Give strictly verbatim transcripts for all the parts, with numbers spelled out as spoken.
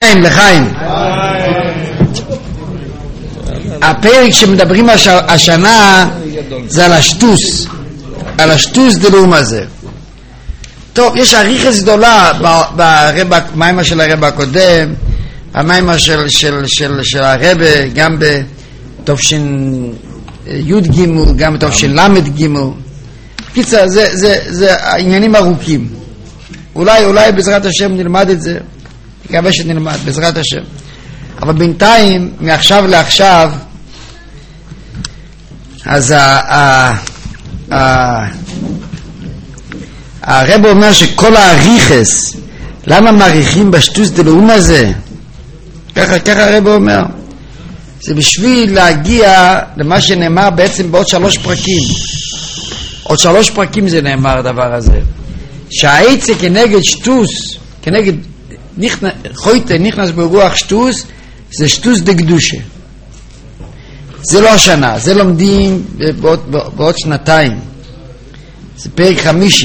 לחיים, לחיים. הפרק שמדברים השנה זה על השטוס, על השטוס דלאום הזה. טוב, יש אריכות גדולה במיימר של הרב הקודם, המיימר של, של, של, של הרב, גם בתופשין י' ג', גם בתופשין למד ג'. קיצר, זה, זה, זה עניינים ארוכים. אולי, אולי בעזרת השם נלמד את זה, מקווה שנלמד, בעזרת השם. אבל בינתיים, מעכשיו לעכשיו, אז ה... ה, ה הרב אומר שכל האריכס, למה מעריכים בשטוס דלאום הזה? ככה, ככה הרב אומר. זה בשביל להגיע למה שנאמר בעצם בעוד שלוש פרקים. עוד שלוש פרקים זה נאמר הדבר הזה. שהעצה כנגד שטוס, כנגד נכנס, חויטה נכנס ברוח שטוס, זה שטוס דקדושה. זה לא השנה, זה לומדים בעוד, בעוד שנתיים. זה פרק חמישי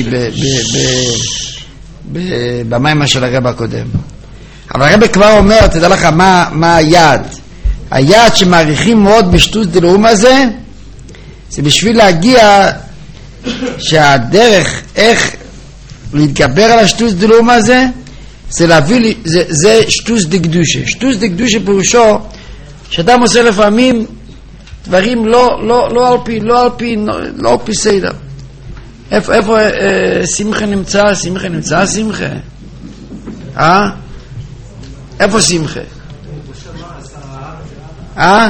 במיימר של הרב הקודם. אבל הרב כבר אומר, תדע לך מה, מה היעד. היעד שמעריכים מאוד בשטוס דלאום הזה, זה בשביל להגיע שהדרך איך להתגבר על השטוס דלאום הזה, זה להביא, זה, זה שטוס דקדושה. שטוס דקדושה פירושו שאדם עושה לפעמים דברים לא, לא, לא על פי, לא על פי, לא על פי סדר. איפה, איפה אה, שמחה נמצא? שמחה נמצא? שמחה? אה? איפה שמחה? אה?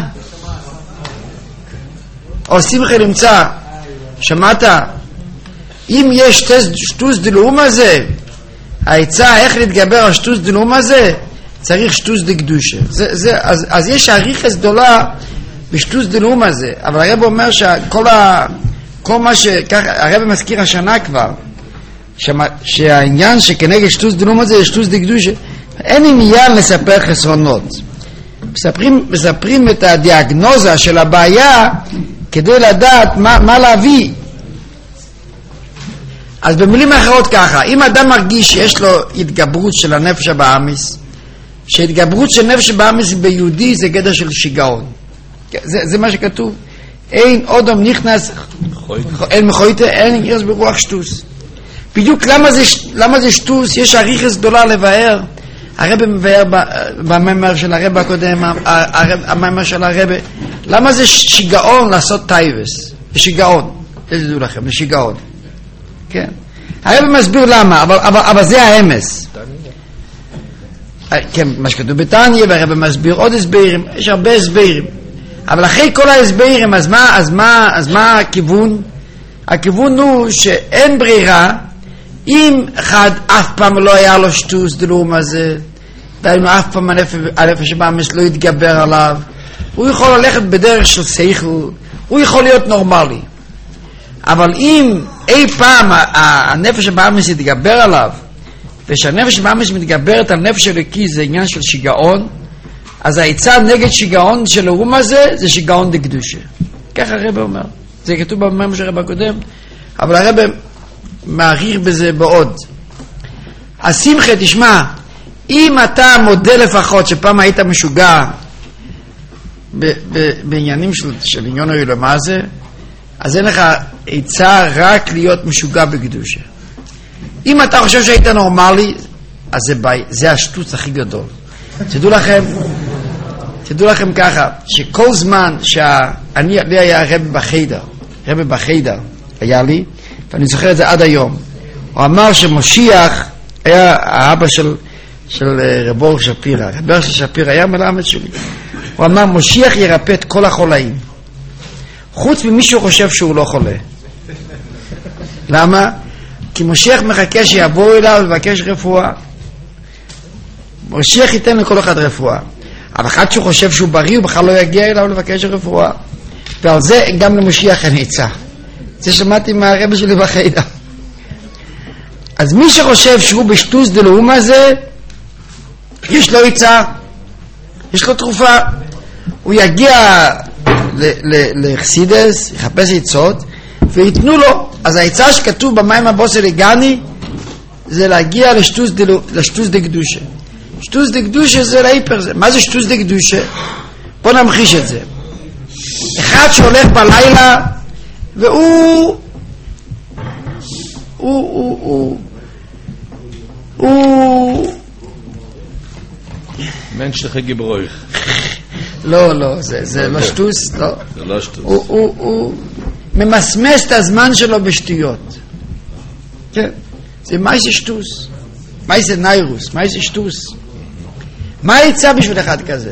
או שמחה נמצא? שמעת? אם יש שטוס דלאום הזה, העצה איך להתגבר על שטוס דלאום הזה, צריך שטוס דקדושה. זה, זה, אז, אז יש אריכות גדולה בשטוס דלאום הזה, אבל הרב אומר שכל ה... כל מה שככה, הרב מזכיר השנה כבר, שמה, שהעניין שכנגד שטוס דלאום הזה יש שטוס דקדושה, אין עניין לספר חסרונות. מספרים, מספרים את הדיאגנוזה של הבעיה כדי לדעת מה, מה להביא. אז במילים אחרות ככה, אם אדם מרגיש שיש לו התגברות של הנפש הבאמיס, שהתגברות של נפש הבאמיס ביהודי זה גדר של שיגעון. זה, זה מה שכתוב. אין אודם נכנס, אין מחויטה, אין נכנס ברוח שטוס. בדיוק למה זה, למה זה שטוס? יש אריכות גדולה לבאר. הרב מבאר במאמר של הרב הקודם, המאמר של הרב. למה זה שיגעון לעשות טייבס? זה שיגעון. תדעו לכם, זה שיגעון. כן. הרב מסביר למה, אבל, אבל, אבל זה האמס. כן, מה שכתוב בתניא, והרב מסביר עוד הסברים, יש הרבה הסברים. אבל אחרי כל ההסברים, אז מה, אז מה, אז מה הכיוון? הכיוון הוא שאין ברירה, אם אחד אף פעם לא היה לו שטוס דלאום הזה, דיינו אף פעם הנפש הבאמיס לא יתגבר עליו, הוא יכול ללכת בדרך של שכל, הוא יכול להיות נורמלי. אבל אם אי פעם הנפש הבאמיס יתגבר עליו, ושהנפש הבאמיס מתגברת על נפש אלוקי, זה עניין של שיגעון, אז העצה נגד שיגעון של הרום הזה, זה שיגעון דקדושה. ככה הרב אומר. זה כתוב במאמר של הרב הקודם, אבל הרב מעריך בזה בעוד. השמחה, תשמע, אם אתה מודה לפחות שפעם היית משוגע ב- ב- בעניינים של, של עניון העולם הזה, אז אין לך עצה רק להיות משוגע בקדושה. אם אתה חושב שהיית נורמלי, אז זה, בי, זה השטוץ הכי גדול. תדעו לכם, תדעו לכם ככה, שכל זמן שאני, לי היה רב בחיידר, רב בחיידר היה לי, ואני זוכר את זה עד היום. הוא אמר שמשיח היה האבא של, של רב אור שפירא, רב אור שפירא היה מלמד שלי. הוא אמר, משיח ירפא את כל החולאים, חוץ ממישהו חושב שהוא לא חולה. למה? כי משיח מחכה שיבואו אליו לבקש רפואה. משיח ייתן לכל אחד רפואה, אבל אחד שהוא חושב שהוא בריא, הוא בכלל לא יגיע אליו לבקש רפואה. ועל זה גם למשיח אין עצה. זה שמעתי מהרבי שלי בחיידר. אז מי שחושב שהוא בשטוס דלאום הזה, יש לו עצה, יש לו תרופה. הוא יגיע לחסידס, יחפש עצות ויתנו לו. אז העצה שכתוב במים הבוסר לגני זה להגיע לשטוס, דלו, לשטוס דקדושה. שטוס דקדושה זה להיפר זה. מה זה שטוס דקדושה? בוא נמחיש את זה. אחד שהולך בלילה והוא הוא הוא הוא הוא מנשלך גיברויך. לא, לא, זה, זה לא שטוס, לא. זה לא שטוס. הוא, הוא, הוא ממסמס את הזמן שלו בשטויות. כן. זה מה זה שטוס? מה זה ניירוס? מה זה שטוס? מה יצא בשביל אחד כזה?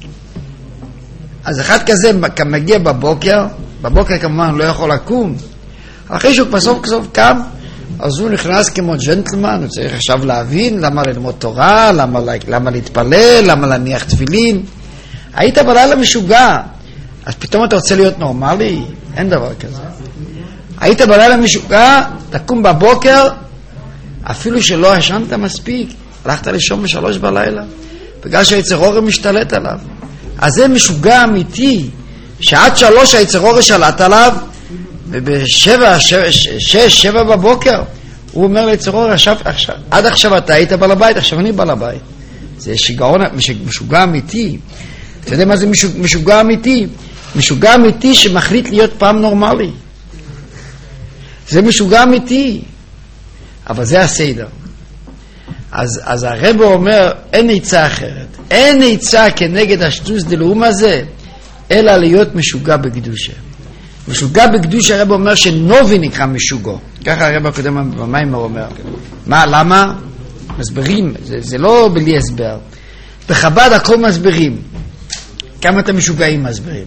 אז אחד כזה מגיע בבוקר, בבוקר כמובן לא יכול לקום, אחרי שהוא בסוף כסוף קם, אז הוא נכנס כמו ג'נטלמן, הוא צריך עכשיו להבין למה ללמוד תורה, למה, למה להתפלל, למה להניח תפילין. היית בלילה משוגע, אז פתאום אתה רוצה להיות נורמלי? אין דבר כזה. היית בלילה משוגע, תקום בבוקר, אפילו שלא ישנת מספיק, הלכת לישון בשלוש בלילה, בגלל שהיצר אור משתלט עליו. אז זה משוגע אמיתי, שעד שלוש היצר אור שלט עליו, ובשבע, שש, שש, שבע בבוקר, הוא אומר ליצר אור, עכשיו, עכשיו, עד עכשיו אתה היית בעל הבית, עכשיו אני בעל הבית. זה שיגעון, משוגע אמיתי. אתה יודע מה זה משוגע, משוגע אמיתי? משוגע אמיתי שמחליט להיות פעם נורמלי. זה משוגע אמיתי. אבל זה הסדר. אז, אז הרב אומר, אין עצה אחרת. אין עצה כנגד השטוס דלאום הזה, אלא להיות משוגע בקדושה. משוגע בקדושה, הרב אומר שנובי נקרא משוגו. ככה הרב הקודם במיימר אומר. מה, למה? מסברים. זה, זה לא בלי הסבר. בחב"ד הכל מסברים. כמה אתם משוגעים מסברים.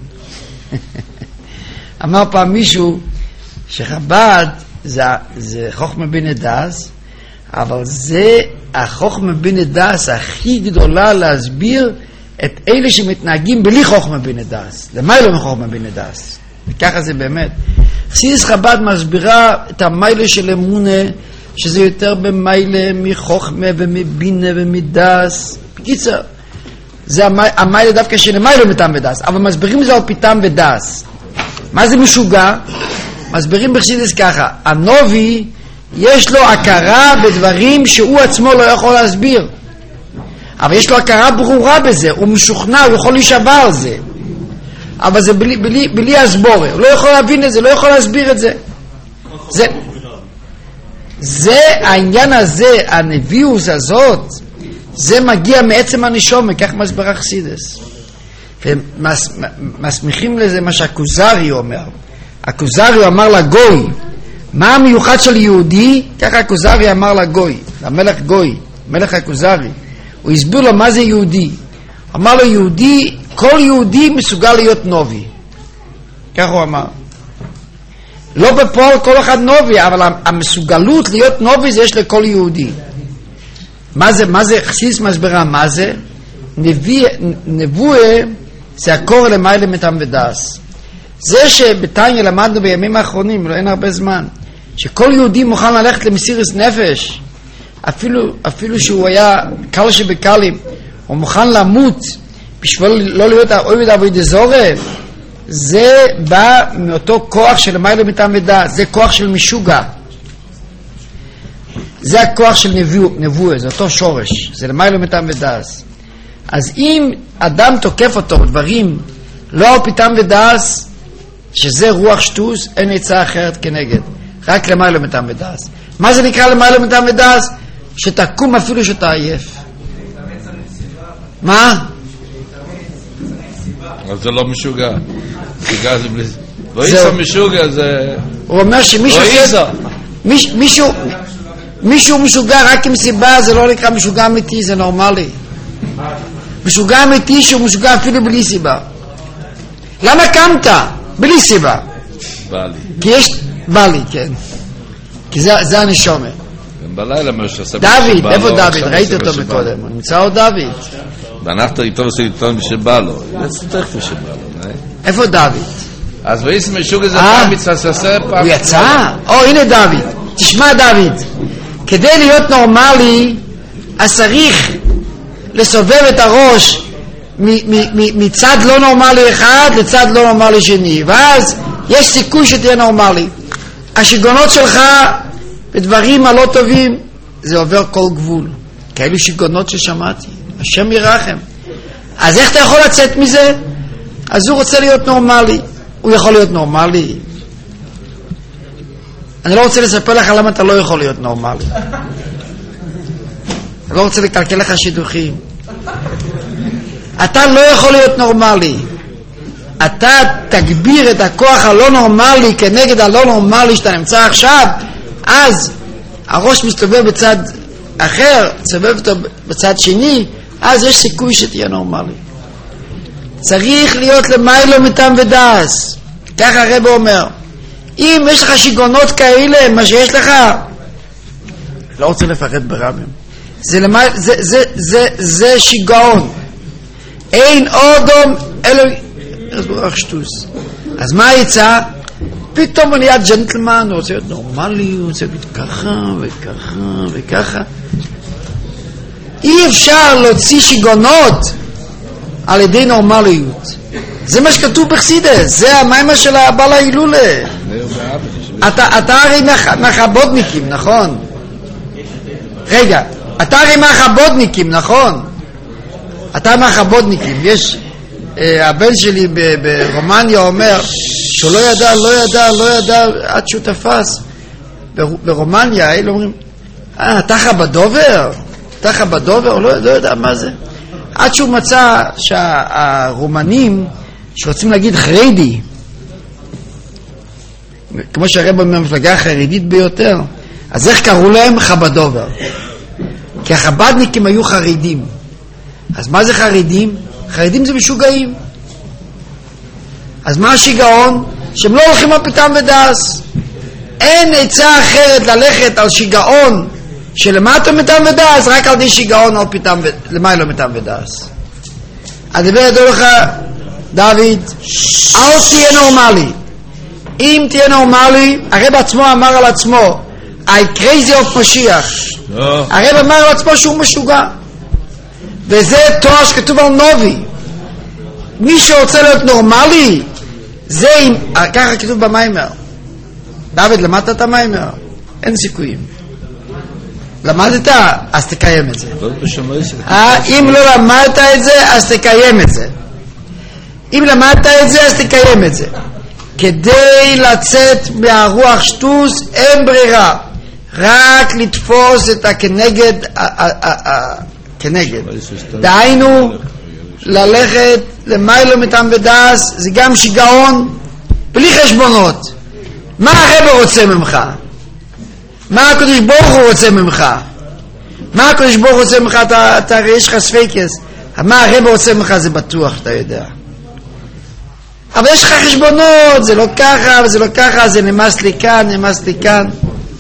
אמר פעם מישהו שחב"ד זה, זה חוכמה בינה דאס, אבל זה החוכמה בינה דאס הכי גדולה להסביר את אלה שמתנהגים בלי חוכמה בינה דאס. למה לא מחוכמה בינה דאס? וככה זה באמת. חסידות חב"ד מסבירה את המיילה של אמונה, שזה יותר במיילה מחוכמה ומבינה ומדאס. בקיצר, זה המיילה דווקא של המיילה מטעם ודאס, אבל מסבירים זה על פתאום ודאס. מה זה משוגע? מסבירים בחסידות ככה, הנובי יש לו הכרה בדברים שהוא עצמו לא יכול להסביר, אבל יש לו הכרה ברורה בזה, הוא משוכנע, הוא יכול להישבע על זה, אבל זה בלי, בלי, בלי הסבורה, הוא לא יכול להבין את זה, לא יכול להסביר את זה. זה, זה העניין הזה, הנביאוס הזאת, זה מגיע מעצם הנשום, וכך מסברה חסידות. ומסמיכים לזה מה שהכוזרי אומר. הכוזרי אמר לגוי, מה המיוחד של יהודי? ככה הכוזרי אמר לגוי, למלך גוי, מלך הכוזרי. הוא הסביר לו מה זה יהודי. אמר לו יהודי, כל יהודי מסוגל להיות נובי. ככה הוא אמר. לא בפועל כל אחד נובי, אבל המסוגלות להיות נובי זה יש לכל יהודי. מה זה, מה זה, חסידות מסבירה, מה זה? נביא, נבואה זה הקורא למעלה מטעם ודאס. זה שבתניא למדנו בימים האחרונים, לא אין הרבה זמן, שכל יהודי מוכן ללכת למסירות נפש, אפילו, אפילו שהוא היה קל שבקלים, הוא מוכן למות בשביל לא להיות אוהב עבודה זרה, זה בא מאותו כוח של למעלה מטעם ודאס, זה כוח של משוגע. זה הכוח של נבואה, זה אותו שורש, זה למעלה מטעם ודאס. אז אם אדם תוקף אותו דברים לא על פתאום ודאס, שזה רוח שטוס, אין עצה אחרת כנגד, רק למעלה מטעם ודאס. מה זה נקרא למעלה מטעם ודאס? שתקום אפילו שאתה עייף. מה? אז זה לא משוגע. משוגע זה בלי... לא איסה משוגע זה... הוא אומר שמישהו... מישהו... מישהו משוגע רק עם סיבה, זה לא נקרא משוגע אמיתי, זה נורמלי. משוגע אמיתי שהוא משוגע אפילו בלי סיבה. למה קמת? בלי סיבה. בא לי. כי יש... בא לי, כן. כי זה, זה הנשומה. בלילה מה שעשה דוד, איפה דוד? ראית אותו מקודם. הוא נמצא עוד דוד. ואנחנו איתו עושה איתו משבא לו. זה תכף משבא לו. איפה דוד? אז ואיס משוגע זה פעם מצטעסר פעם... הוא יצא? או, הנה דוד. תשמע דוד. כדי להיות נורמלי, אז צריך לסובב את הראש מצד לא נורמלי אחד לצד לא נורמלי שני, ואז יש סיכוי שתהיה נורמלי. השיגונות שלך בדברים הלא טובים, זה עובר כל גבול. כאלו שיגונות ששמעתי. השם ירחם. אז איך אתה יכול לצאת מזה? אז הוא רוצה להיות נורמלי. הוא יכול להיות נורמלי. אני לא רוצה לספר לך למה אתה לא יכול להיות נורמלי. אני לא רוצה לקלקל לך שידוכים. אתה לא יכול להיות נורמלי. אתה תגביר את הכוח הלא נורמלי כנגד הלא נורמלי שאתה נמצא עכשיו, אז הראש מסתובב בצד אחר, מסתובב אותו בצד שני, אז יש סיכוי שתהיה נורמלי. צריך להיות למיילו מטעם ודעס. ככה הרב אומר, אם יש לך שיגעונות כאלה, מה שיש לך, לא רוצה לפחד ברבים, זה, למי, זה, זה, זה, זה שיגעון. אין אודום אלו ברוך שטוס. אז מה יצא? פתאום הוא נהיה ג'נטלמן, הוא רוצה להיות נורמלי, הוא רוצה להיות ככה וככה וככה. אי אפשר להוציא שיגעונות על ידי נורמליות. זה מה שכתוב בחסידס, זה המיימר של הבעל ההילולה. אתה, אתה הרי מהחבודניקים, נכון? רגע, אתה הרי מהחבודניקים, נכון? אתה מהחבודניקים. יש, אה, הבן שלי ב- ברומניה אומר שהוא לא ידע, לא ידע, לא ידע עד שהוא תפס. בר- ברומניה, אלה אומרים, אה, אתה חבדובר? אתה חבדובר? לא, לא יודע מה זה. עד שהוא מצא שהרומנים שרוצים להגיד חרדי, כמו שהרב במפלגה החרדית ביותר, אז איך קראו להם? חבדובר. כי החבדניקים היו חרדים. אז מה זה חרדים? חרדים זה משוגעים. אז מה השיגעון? שהם לא הולכים על פתאום ודעס. אין עצה אחרת ללכת על שיגעון שלמטה מטעם ודעס, רק על די שיגעון על פתאום למה לא מטעם ודעס. הדבר ידעו לך, דוד, אל תהיה נורמלי. אם תהיה נורמלי, הרב עצמו אמר על עצמו, I crazy of משיח. הרב אמר על עצמו שהוא משוגע. וזה תואר שכתוב על נובי. מי שרוצה להיות נורמלי, זה אם, ככה כתוב במיימר. דוד, למדת את המיימר? אין סיכויים. למדת? אז תקיים את זה. אם לא למדת את זה, אז תקיים את זה. אם למדת את זה, אז תקיים את זה. כדי לצאת מהרוח שטוס, אין ברירה. רק לתפוס את הכנגד, כנגד. דהיינו, ללכת למיילו מטעם ודעס, זה גם שיגעון, בלי חשבונות. מה הרב רוצה ממך? מה הקדוש ברוך הוא רוצה ממך? מה הקדוש ברוך הוא רוצה ממך? אתה, אתה הרי יש לך ספקס. מה הרב רוצה ממך זה בטוח, אתה יודע. אבל יש לך חשבונות, זה לא ככה, וזה לא ככה, זה נמאס לי כאן, נמאס לי כאן.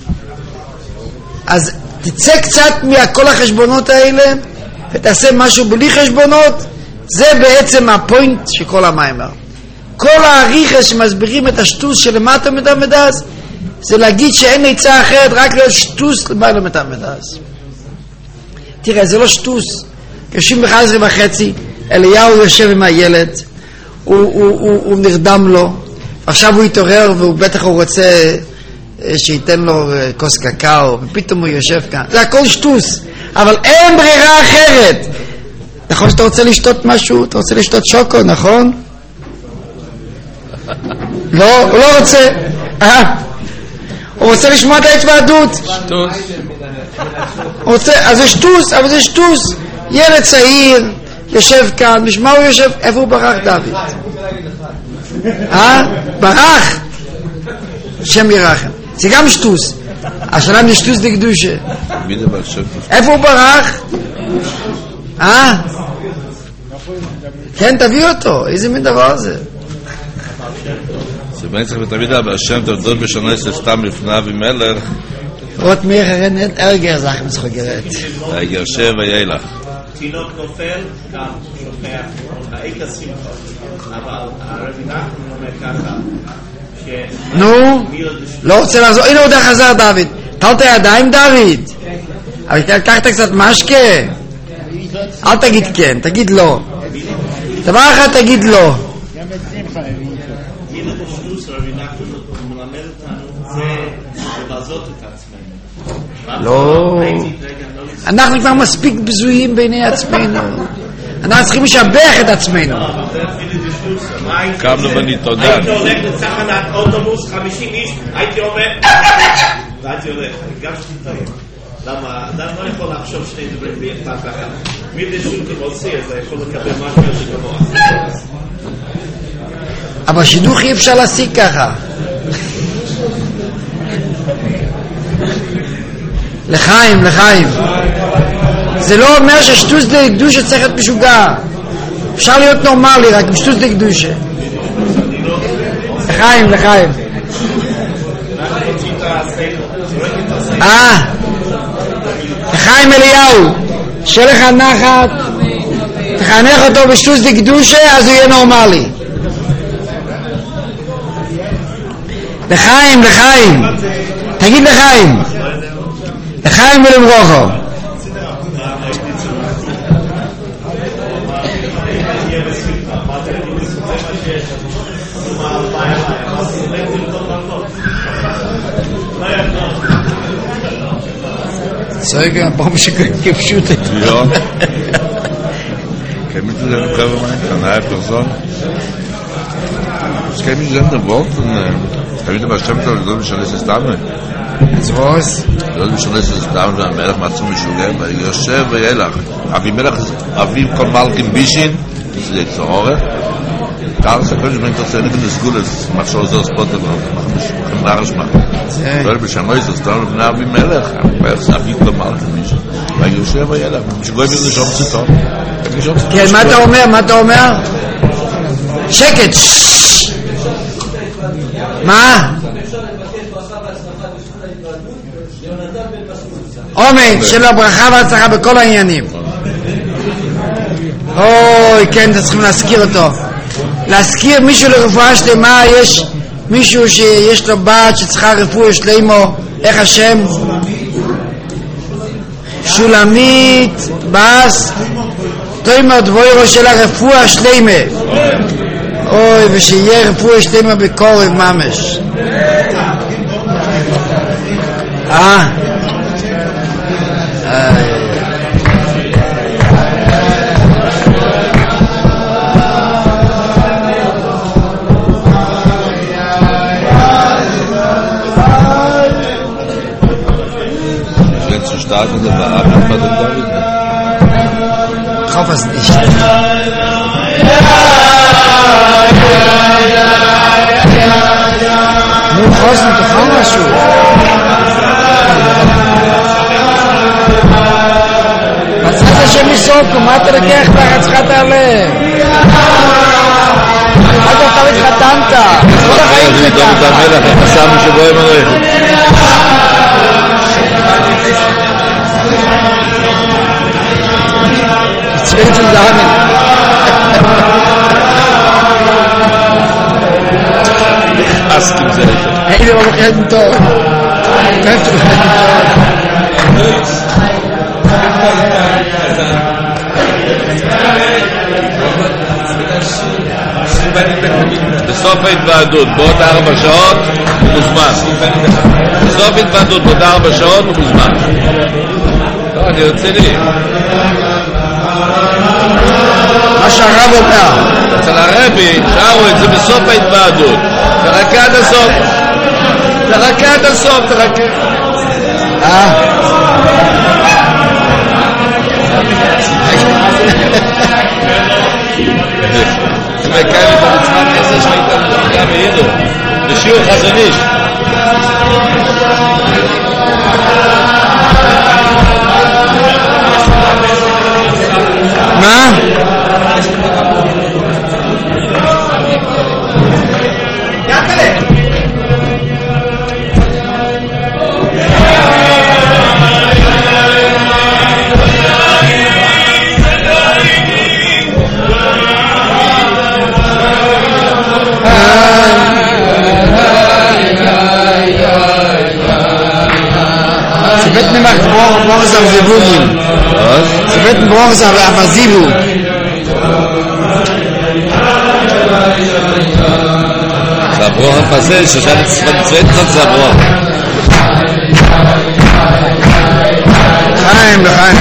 אז תצא קצת מכל החשבונות האלה, ותעשה משהו בלי חשבונות, זה בעצם הפוינט של כל המיימר. כל העריכה שמסבירים את השטוס שלמטה מטעם ודעס, זה להגיד שאין עצה אחרת, רק להיות שטוס למעלה מטעם ודעס. תראה, זה לא שטוס. יושבים ב-אחת עשרה וחצי, אליהו יושב עם הילד, הוא, הוא, הוא, הוא נרדם לו, עכשיו הוא התעורר והוא בטח הוא רוצה שייתן לו כוס קקאו, ופתאום הוא יושב כאן. זה הכל שטוס, אבל אין ברירה אחרת. נכון שאתה רוצה לשתות משהו? אתה רוצה לשתות שוקו, נכון? לא, הוא לא רוצה. אה, הוא רוצה לשמוע את ההתוועדות. שטוס. הוא רוצה, אז זה שטוס, אבל זה שטוס. ילד צעיר, יושב כאן, בשמה הוא יושב, איפה הוא ברח דוד? אה? ברח? שם ירחם. זה גם שטוס. השאלה אם זה שטוס דקדושה. איפה הוא ברח? אה? כן, תביא אותו. איזה מין דבר זה? זה בעצם תמיד השם תולדות בשנה עשרה סתם לפני אבי מלך. רות מיר הרנת ארגר זך מסחוגרת. ארגר שבע יאללה. תינוק נופל, גם שופח, העיק השמחה. אבל הרבינה אומר ככה, נו, לא רוצה לעזור. הנה הוא די חזר דוד. תלת הידיים דוד. אבל קחת קצת משקה. אל תגיד כן, תגיד לא. דבר אחד תגיד לא. מילה בשטוס הרבינה מלמד אותנו זה לבזות את עצמנו. לא. אנחנו כבר מספיק בזויים בעיני עצמנו. אנחנו צריכים לשבח את עצמנו. קמנו בניתודה. הייתי הולך לתחנת אוטובוס, חמישים איש, הייתי אומר, והייתי הולך, גם שתתאים. למה, אדם לא יכול לחשוב שני דברים ביחד אחת. מי דשותי מוציא, אז אתה יכול לקבל משהו יותר גבוה. אבל שידוך אי אפשר להשיג ככה. לחיים, לחיים. זה לא אומר ששטוס די קדושה צריך להיות משוגע. אפשר להיות נורמלי, רק בשטוס די קדושה. לחיים, לחיים. אה, לחיים אליהו, שיהיה לך נחת, תחנך אותו בשטוס די קדושה, אז הוא יהיה נורמלי. לחיים, לחיים. תגיד לחיים. לחיים ולמרוחו. Zeuge, warum ich geschüttet? Ja. Kein Mittel der Körper meint, eine halbe Person. Das kann mich nicht worten. Da wird aber stimmt, so wie schon ist es damit. Was? So wie schon ist es damit, der Melch macht zum Schule, weil Yosef Yelach. Aber Melch, Avim kon Malkim Bishin, das ist jetzt so Hore. Karl Sakovic bringt das in der Schule, das macht schon so Spot, machen wir Narisch machen. Soll ich schon weiß, das da nach wie Melch, weil es Avim kon Malkim Bishin. Weil Yosef Yelach, ich glaube, wir sind schon zu tun. כן, מה אתה אומר? מה אתה אומר? שקט. מה? עומד של הברכה והצלחה בכל העניינים. אוי, כן, אתם צריכים להזכיר אותו. להזכיר מישהו לרפואה שלמה, יש מישהו שיש לו בת שצריכה רפואה שלמה, איך השם? שולמית בס תוימר דבוירו של הרפואה שלמה. אוי, ושיהיה רפואה שלמה בקורב ממש. אה starten der Bearbeitung bei dem David. Ich hoffe es nicht. Nun Hosen, du komm mal schon. Was hat er schon so? Komm, hat er gekriegt, da hat es gerade alle. Hat er damit Katanta. Oder rein mit Katanta. Das haben wir schon bei ihm erreicht. Ich will schon sagen. Ask ihm selbst. Hey, wir haben keinen Tor. Kannst du בסוף ההתוועדות, בעוד ארבע שעות הוא מוזמן. בסוף ההתוועדות, בעוד ארבע שעות הוא מוזמן. לא, אני רוצה לי. מה שהרב אומר. אצל הרבי, שרו את זה בסוף ההתוועדות. תרקה עד הסוף. תרקה עד הסוף, תרקה. אה. זה מקיים את המצוות עשר שהייתה לתחקה בידו. בשיעור חזון איש. מה? Sie wird nicht mehr gebrochen, Boris am Sivugim. Was? Sie wird ein Boris am Sivu. Zabrochen passiert, ich hatte es von zweiten Zabrochen. לחיים, לחיים.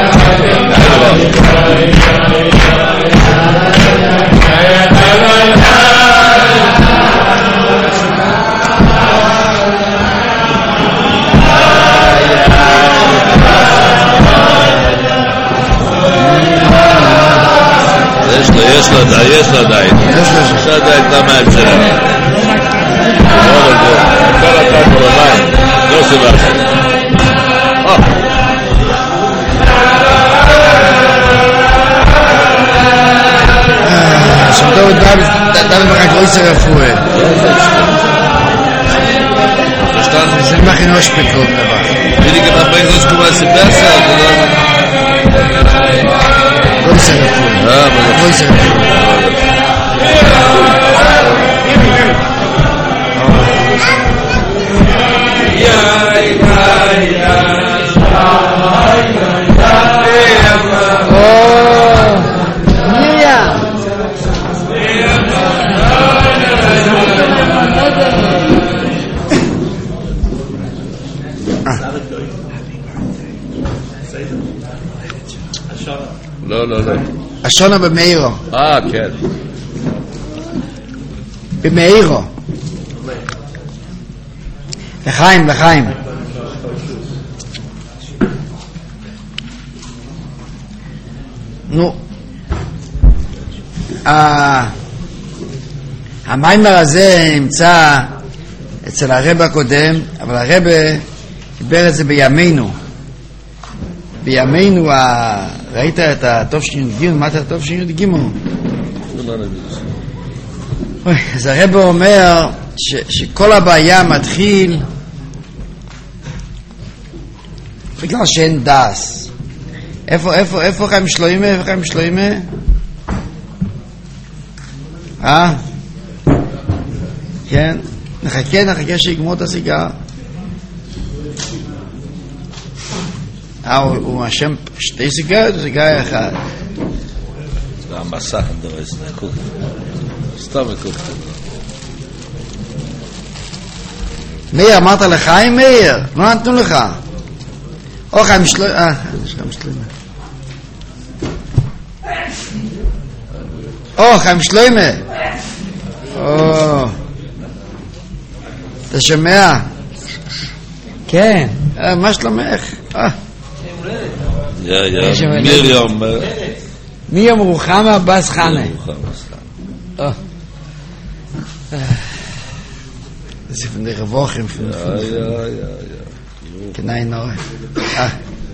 יש לו, יש לו, יש לו עדיין. יש לו, יש לו עדיין כמה אפשרים. כל אתה ברמיים, לא סיבה. שבתור דוד בחגרויסה רפואה. זה מכינו שפיקות נבח. Wie die gemacht das kommen als besser, oder? גרויסה רפואה. Ja, aber גרויסה רפואה. לא, לא, לא. השונה במאירו. אה, כן. במאירו. לחיים, לחיים. נו. המיימר הזה נמצא אצל הרב הקודם, אבל הרב דיבר את זה בימינו. בימינו, ראית את הטוב שי"ג? מה את הטוב שי"ג? אז הרב אומר שכל הבעיה מתחיל בגלל שאין דס. איפה, איפה, איפה חיים שלוימה? איפה חיים שלוימה? אה? כן? נחכה, נחכה שיגמור את הסיגר. אה, הוא משם שתי סיגרות, סיגר אחד. זה המסך, אני דורס, נקוק. סתם נקוק. מאיר, אמרת לחיים, מאיר? לא נתנו לך. או חיים שלוי... אה, יש חיים שלוי. או, חיים שלוימה. או. אתה שומע? כן. מה שלומך? אה. יא, יא, מיליום. מיליום רוחמה בס חנה. או. זה פנדי רבוכים. יא, יא, יא. כנאי נורא. אה.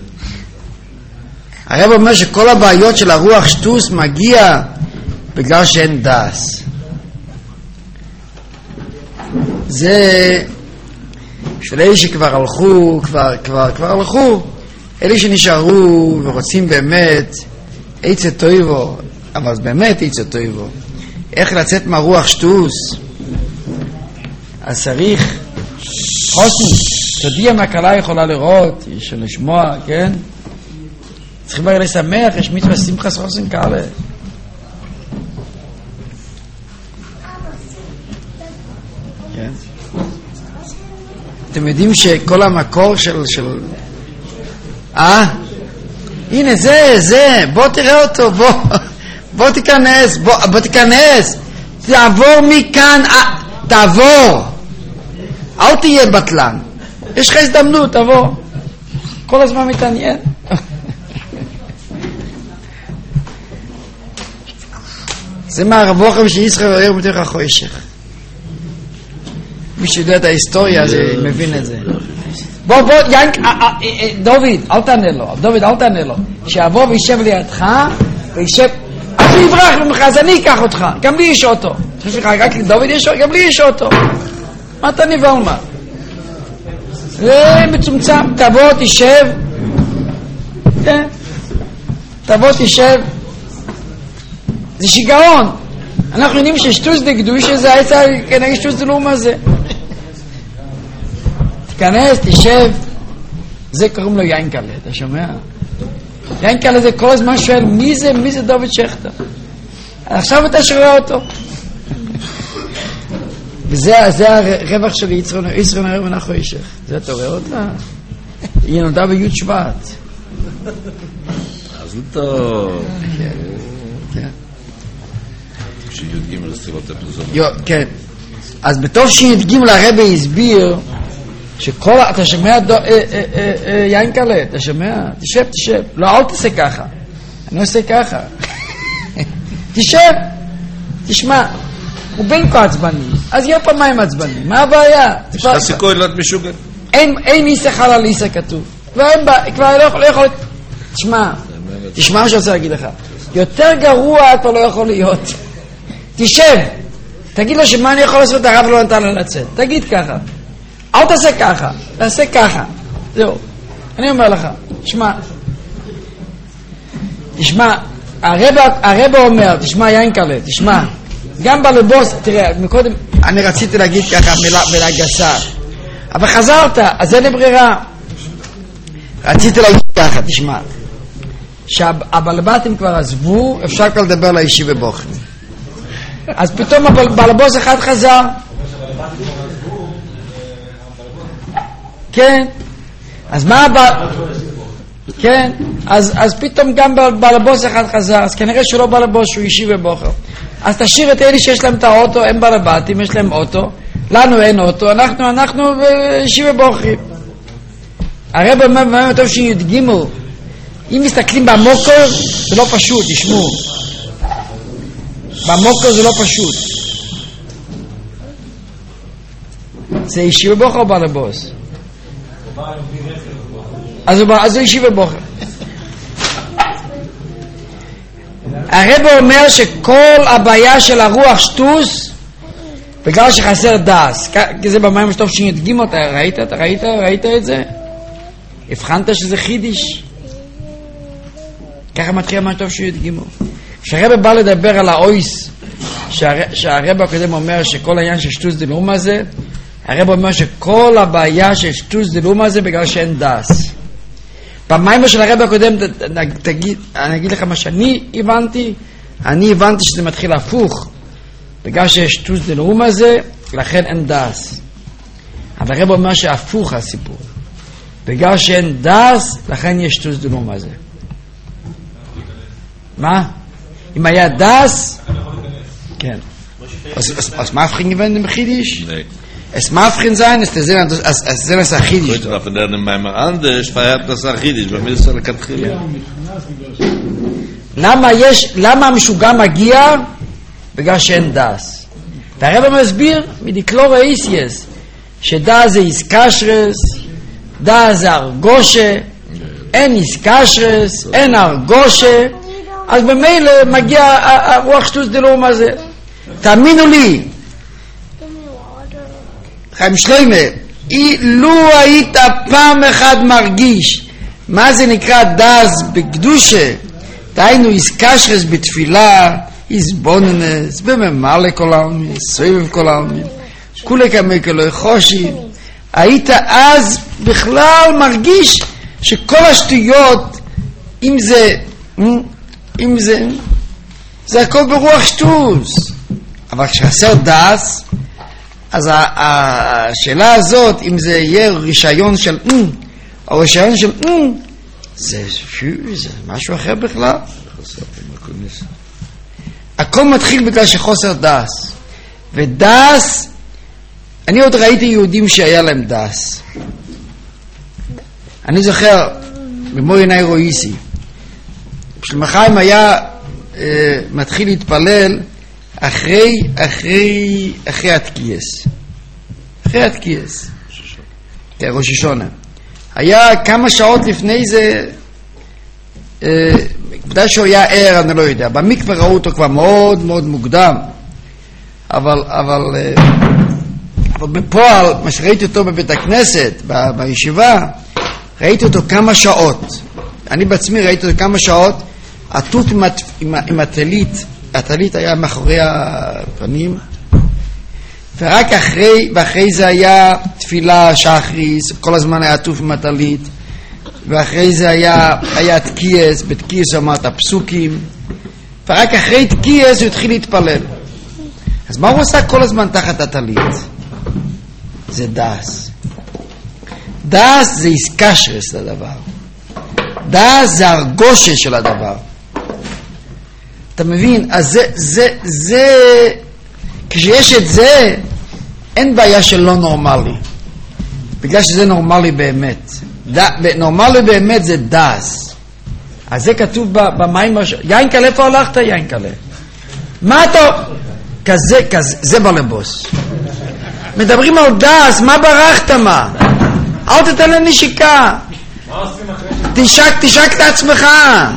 הרב אומר שכל הבעיות של הרוח שטוס מגיע בגלל שאין דס. זה של אלה שכבר הלכו, כבר, כבר, כבר הלכו, אלה שנשארו ורוצים באמת עצה טויבו, אבל באמת עצה טויבו, איך לצאת מהרוח שטוס. אז צריך חוסן, תודיע מה קלה יכולה לראות, יש לשמוע, כן? צריכים הרי לשמח, יש מצווה שמחת חוסן כאלה. כן. אתם יודעים שכל המקור של של אה? הנה זה, זה, בוא תראה אותו, בוא בוא תיכנס, בוא, בוא תיכנס, תעבור מכאן, תעבור, אל תהיה בטלן, יש לך הזדמנות, תעבור, כל הזמן מתעניין. זה מהרבוכם שישראל עיר מתוך החושך. מי שיודע את ההיסטוריה הזה מבין את זה. בוא בוא ינק, דוד אל תענה לו, דוד אל תענה לו, שיבוא וישב לידך וישב, אז הוא יברח ממך, אז אני אקח אותך, גם לי יש אוטו, רק לדוד יש אוטו, גם לי יש אוטו, מה אתה נבוא מה? זה מצומצם, תבוא תשב, כן, תבוא תשב, זה שיגעון. אנחנו יודעים ששטוס דקדוש זה הייתה כנגד שטוס דלום הזה. תיכנס, תשב, זה קוראים לו ינקלה, אתה שומע? ינקלה זה כל הזמן שואל מי זה, מי זה דוד שכטר? עכשיו אתה שרואה אותו. וזה זה הרווח של יצרון, יצרון הרב מנחו ישך. זה אתה רואה אותה? היא נולדה בי' שבט. אז הוא טוב. כן. כשי"ג לסתירות הפרסום. כן. אז בטוב שי"ג הרבי הסביר שכל, אתה שומע יין קלה, אתה שומע? תשב, תשב. לא, אל תעשה ככה. אני עושה ככה. תשב, תשמע. הוא בין כה עצבני, אז יהיה פעמיים עצבני. מה הבעיה? יש לך סיכוי להיות משוגע. אין איסה חלה לאיסה כתוב. כבר לא יכול... תשמע, תשמע מה שאני רוצה להגיד לך. יותר גרוע כבר לא יכול להיות. תשב. תגיד לו שמה אני יכול לעשות, הרב לא נתן לו לצאת. תגיד ככה. אל תעשה ככה. תעשה ככה. זהו. אני אומר לך. תשמע. תשמע. הרב אומר, תשמע יין קלה, תשמע. גם בלבוס, תראה, מקודם, אני רציתי להגיד ככה מילה, מילה גסה. אבל חזרת, אז אין לי ברירה. רציתי להגיד ככה, תשמע. שהבלבטים כבר עזבו, אפשר כבר לדבר לאישי ובוכן. אז פתאום הבלבוס אחד חזר. כן. אז מה הבא... כן. אז, אז פתאום גם בלבוס אחד חזר. אז כנראה שלא בלבוס, שהוא אישי ובוכר. אז תשאיר את אלה שיש להם את האוטו, הם בלבטים, יש להם אוטו. לנו אין אוטו, אנחנו, אנחנו אישי ובוכרים. הרב אומר במה טוב שי"גימו. אם מסתכלים במוקר, זה לא פשוט, תשמעו. במוקר זה לא פשוט. זה אישי ובוכר או בלבוס? אז הוא אישי ובוכר. הרב אומר שכל הבעיה של הרוח שטוס בגלל שחסר דס. כי זה במים שטוב שי"ג אותה. ראית? אתה ראית? ראית את זה? הבחנת שזה חידיש? ככה מתחיל מה טוב שי"ג. כשהרב בא לדבר על האויס, שהרב הקודם אומר שכל העניין של שטוס דלום הזה, הרב אומר שכל הבעיה של שטוס דלום הזה בגלל שאין דס. במים של הרב הקודם, תגיד, אני אגיד לך מה שאני הבנתי, אני הבנתי שזה מתחיל הפוך, בגלל שיש שטוס דלום הזה, לכן אין דס. אבל הרב אומר שהפוך הסיפור. בגלל שאין דס, לכן יש שטוס דלום הזה. מה? אם היה דס, כן. אז מה הבחין גוון בחידיש? Es mafrin sein, es זה es זה נס אחידיש. Heute darf der in meinem anders feiert das אחידיש, במי זה לכתחילה. למה יש, למה המשוגע מגיע? בגלל שאין דס. והרב מסביר, מדקלור האיסייס, שדס זה איסקשרס, דס זה ארגושה, אין איסקשרס, אין ארגושה, אז במילא מגיע הרוח שטוס דלום הזה. תאמינו לי, חיים שלמה, לו היית פעם אחד מרגיש מה זה נקרא דס בקדושה, דיינו איסקשרס בתפילה, איסבוננס, בממלא כל העלמין, סביב כל העלמין, כולי כמי כלוי חושי, היית אז בכלל מרגיש שכל השטויות, אם זה, אם זה, זה הכל ברוח שטוס. אבל כשחסר דס, אז השאלה הזאת, אם זה יהיה רישיון של אמ, או רישיון של אמ, זה, זה משהו אחר בכלל. הכל מתחיל בגלל שחוסר דס. ודס, אני עוד ראיתי יהודים שהיה להם דס. אני זוכר, במו עיניי רואיסי, שלמחיים היה אה, מתחיל להתפלל אחרי, אחרי, אחרי התקייס. אחרי התקייס. כן, ראש השונה. היה כמה שעות לפני זה, בגלל שהוא היה ער, אני לא יודע. במקווה ראו אותו כבר מאוד מאוד מוקדם. אבל, אבל, אבל בפועל, מה שראיתי אותו בבית הכנסת, ב, בישיבה, ראיתי אותו כמה שעות. אני בעצמי ראיתי אותו כמה שעות, עטות עם, עם, עם הטלית, הטלית היה מאחורי הפנים, ורק אחרי, ואחרי זה היה תפילה שחריס, כל הזמן היה עטוף עם הטלית, ואחרי זה היה, היה תקייס, בתקייס אמרת הפסוקים, ורק אחרי תקייס הוא התחיל להתפלל. אז מה הוא עשה כל הזמן תחת הטלית? זה דס. דס זה איסקשרס לדבר. דס זה הרגושה של הדבר. אתה מבין? אז זה, זה, זה, כשיש את זה, אין בעיה של לא נורמלי. בגלל שזה נורמלי באמת. ד, נורמלי באמת זה דס. אז זה כתוב במים, יין קלה, איפה הלכת יין קלה? מה אתה... כזה, כזה, זה בא לבוס. מדברים על דס, מה ברחת מה? אל תתן לי נשיקה. תשק, תשק את עצמך. מה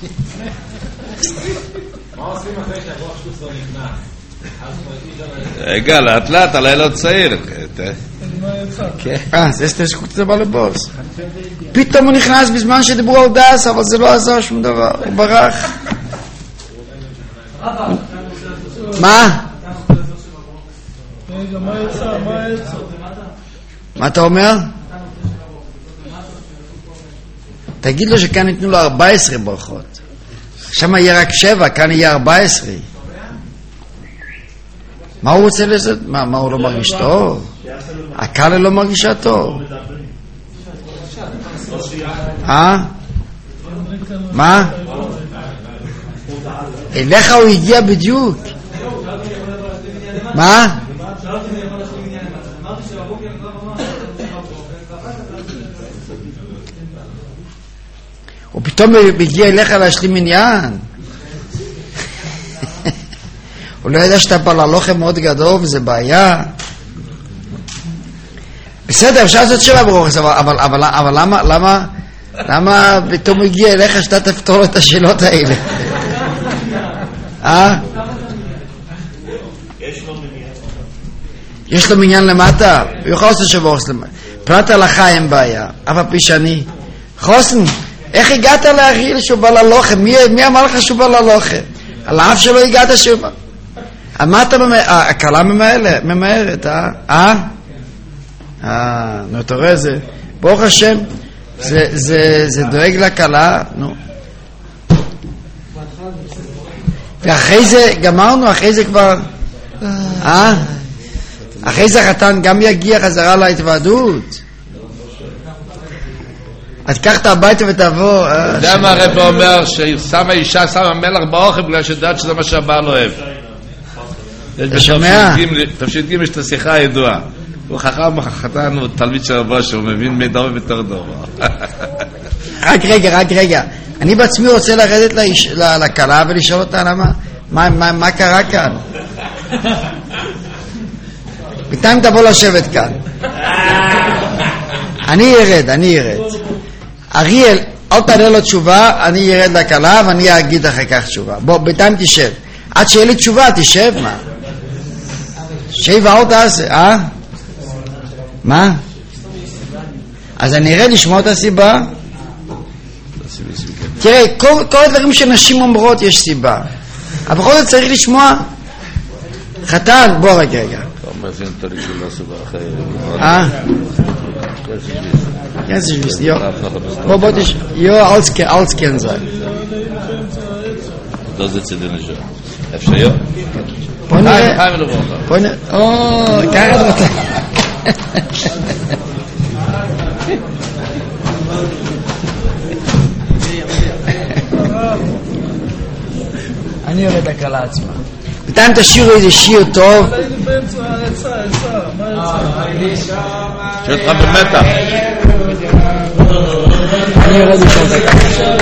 עושים אחרי שהרוח שטוס לא נכנס? רגע, לאט לאט, עלי לא צעיר. אה, זה סטר שקוט זה בא לבוס. פתאום הוא נכנס בזמן שדיברו על דס, אבל זה לא עזר שום דבר, הוא ברח. מה? מה אתה אומר? תגיד לו שכאן ניתנו לו ארבע עשרה ברכות. שם יהיה רק שבע, כאן יהיה ארבע עשרה. מה הוא רוצה לזה? מה, מה הוא לא מרגיש טוב? הקהל לא מרגישה טוב. אה? מה? אליך הוא הגיע בדיוק. מה? הוא פתאום הגיע אליך להשלים עניין. הוא לא ידע שאתה בא ללוחם מאוד גדול וזה בעיה. בסדר, אפשר לעשות שאלה ברוכס, אבל, אבל, אבל, אבל למה, למה, למה פתאום הוא הגיע אליך שאתה תפתור את השאלות האלה? אה? יש לו מניין למטה, הוא יכול לעשות שבורס למטה. פרט הלכה אין בעיה, אבל פי שאני. חוסן, איך הגעת להכיל שהוא בא ללוחם? מי, מי אמר לך שהוא בא ללוחם? על אף שלא הגעת שהוא בא. מה אתה ממהר? הקלה ממהרת, אה? אה? אה, נו, אתה רואה, זה, ברוך השם, זה, זה, זה דואג לקלה, נו. ואחרי זה, גמרנו, אחרי זה כבר, אה? אחרי זה החתן גם יגיע חזרה להתוועדות. אז קח את הביתה ותעבור. זה מה הרב אומר, ששמה אישה, שמה מלח באוכל בגלל שדעת שזה מה שהבעל אוהב. אתה שומע? תפשיט גימש את השיחה הידועה. הוא חכם, החתן הוא תלמיד של רבו, שהוא מבין מידור ובתור דור. רק רגע, רק רגע. אני בעצמי רוצה לרדת לקלה ולשאול אותה למה, מה קרה כאן? בינתיים תבוא לשבת כאן. אני ירד, אני ירד. אריאל, אל תענה לו תשובה, אני ירד לקלה ואני אגיד אחר כך תשובה. בוא, בינתיים תשב. עד שיהיה לי תשובה, תשב, מה? שב ואל תעשה, אה? מה? אז אני ארד לשמוע את הסיבה. תראה, כל, כל הדברים שנשים אומרות יש סיבה. אבל בכל זאת צריך לשמוע. חתן, בוא רגע רגע. אה? כן, זה שביס, יו. בוא בוא תש... יו, אלץ כן זה. לא זה צדין לשם. אפשר יו? בוא נראה. בוא נראה. או, ככה אתה. אני יורד לקלה עצמה. בינתיים תשאירו איזה שיר טוב. שיר אותך במתח. אני יורד לשאול את הקלה.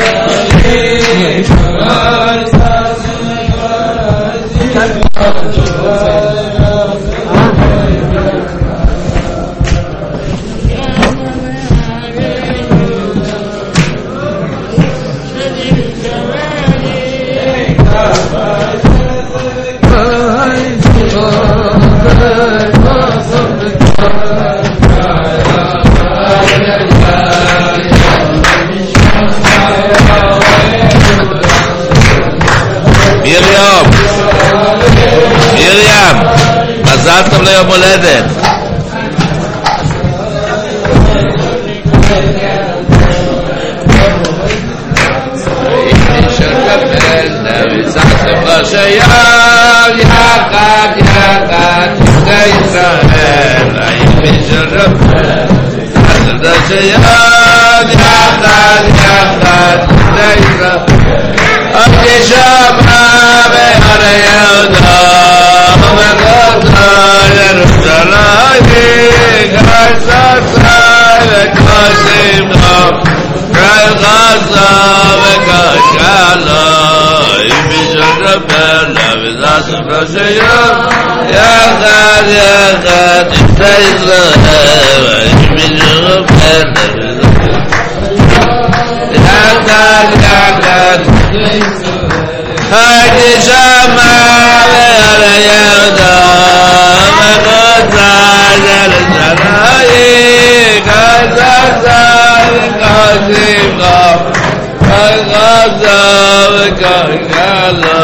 מרים, מרים, מזל טוב ליום הולדת. שיום יחד יחד יחד ישראל, האם של רב, שיום יחד יחד יחד עד ישמע בהרי יהודה ובגדה ירושלים כססה וכסימנה כחסה וכשלה בשדבלה וזסם רשיון יחד יחד ישראל בשדבלה יחד יחד הייתי שמה ועל היהודה וחוצה ירושלים כססה וכסימנה כחסה וכשלה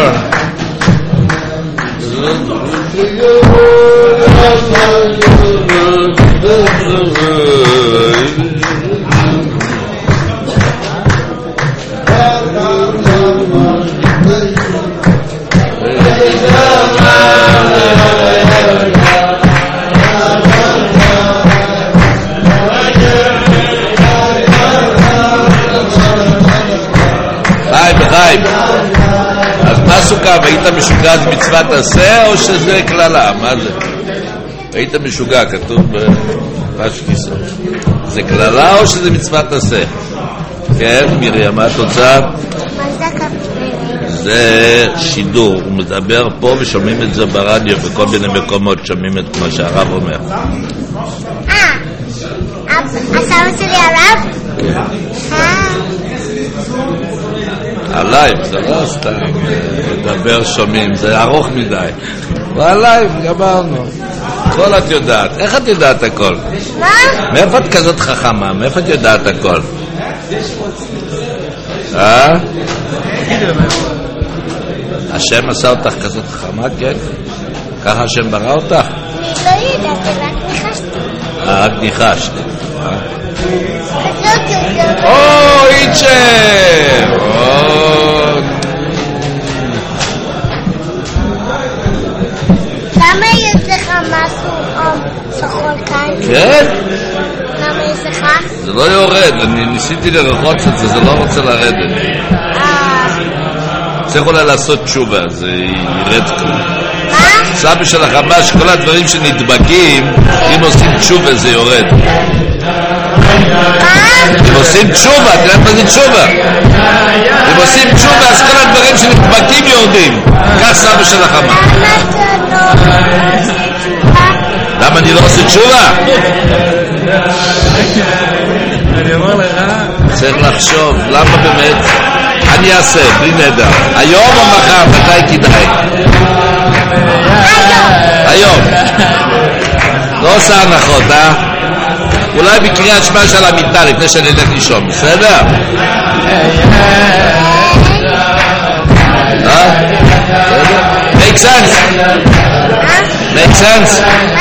אז מה סוכם? היית משוגע אז מצוות עשה או שזה כללה? מה זה? היית משוגע, כתוב בפשקיסו. זה כללה או שזה מצוות עשה? כן, מרים, מה התוצאה? זה שידור, הוא מדבר פה ושומעים את זה ברדיו בכל מיני מקומות, שומעים את מה שהרב אומר. אה, הסבא שלי הרב? כן. הלייב, זה לא סתם לדבר שומעים, זה ארוך מדי. והלייב, גמרנו. הכל את יודעת. איך את יודעת הכל? מה? מאיפה את כזאת חכמה? מאיפה את יודעת הכל? אה? השם עשה אותך כזאת חכמה, כן? ככה השם ברא אותך? לא ידעתי, רק ניחשתי. אה, רק ניחשת. או, איצ'ר! למה יש לך משהו שחור כאן? כן? למה יש לך? זה לא יורד, אני ניסיתי לרחוץ את זה, זה לא רוצה לרדת. צריך אולי לעשות תשובה, זה ירד כלום. מה? סבא שלך אמר שכל הדברים שנדבקים, אם עושים תשובה זה יורד. אם עושים תשובה, תראה מה זה תשובה. אם עושים תשובה, אז כל הדברים שנדבקים יורדים. כך סבא שלך אמר. למה אני לא עושה תשובה? צריך לחשוב, למה באמת? אני אעשה, בלי נדר. היום או מחר, מתי כדאי? היום. לא עושה הנחות, אה? אולי בקריאת שמע של המיטה לפני שאני אלך לישון, בסדר? אה? Make sense? Make sense?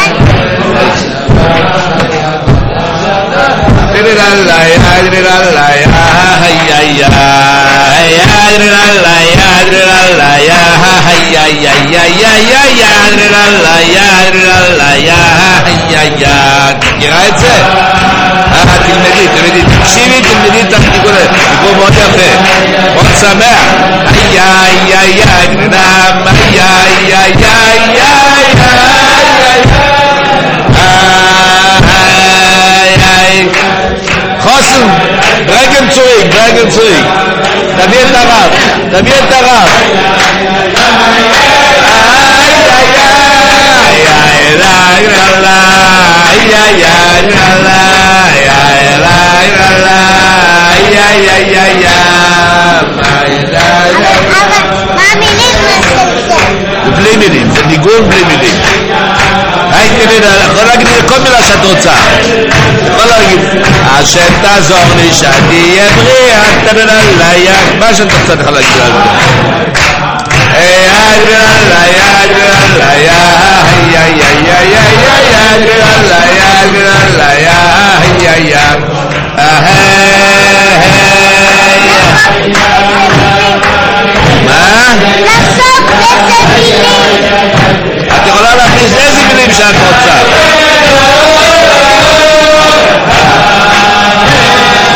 תראה את זה? תלמדי, תלמדי, תקשיבי, תלמדי את התיקון הזה, תקראו מאוד יפה, מאוד שמח. איי איי איי איי גנם, איי איי איי איי איי איי. חוסן, דרגן צוריק, דרגן צוריק. תביא את הרב, תביא את הרב. מה המילים בלי מילים, זה ניגון בלי מילים. הייתי מילה, יכול להגיד כל מילה שאת רוצה. יכול להגיד השם תעזור לי שאני אהיה בריאה, מה שאת רוצה לך להגיד על זה. את יכולה להכניס איזה מילים שאת רוצה.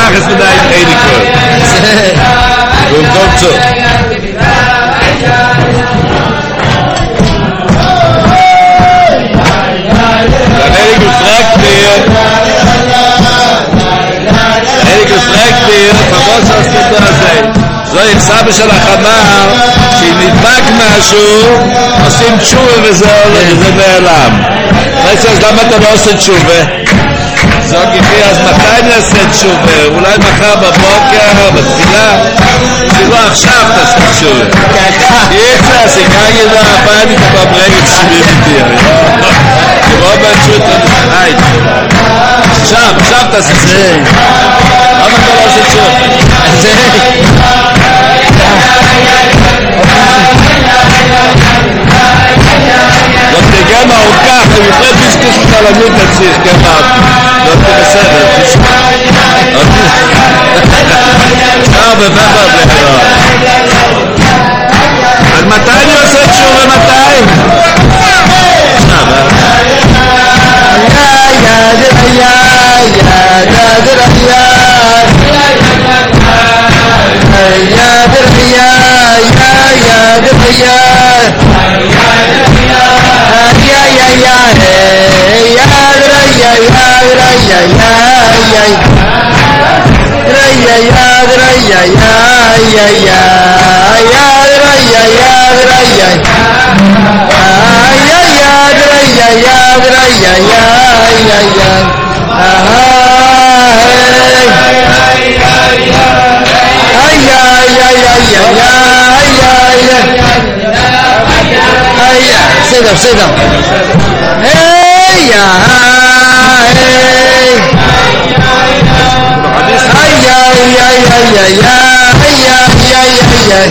Sache ist mit einem Einiger. Und kommt so. Der Einiger fragt mir, der Einiger fragt mir, von was hast du da sein? So, ich sage schon nach einmal, שהיא נדבק משהו, עושים תשובה וזה נעלם. אז למה אתה לא עושה תשובה? זוג יחי, אז מתי נעשה תשובה? אולי מחר בבוקר, בתפילה? לא עכשיו תעשה תשובה. יצא, סיכה ידע, פעם איתה בברגת שבעים איתי. כמו בתשובה, היי. עכשיו, עכשיו תעשה תשובה. למה אתה לא עושה תשובה? זה... לא תגן מהאורכה, זה מפרד ביסקוס מתלמית נציך, כן מה? לא תבסדר, תשמע. עכשיו בבבר בלרוע. אז מתי אני עושה תשוב ומתי? עכשיו, אה? יא יא יא יא יא בסדר, בסדר. היי, היי. היי, היי, היי, היי, היי,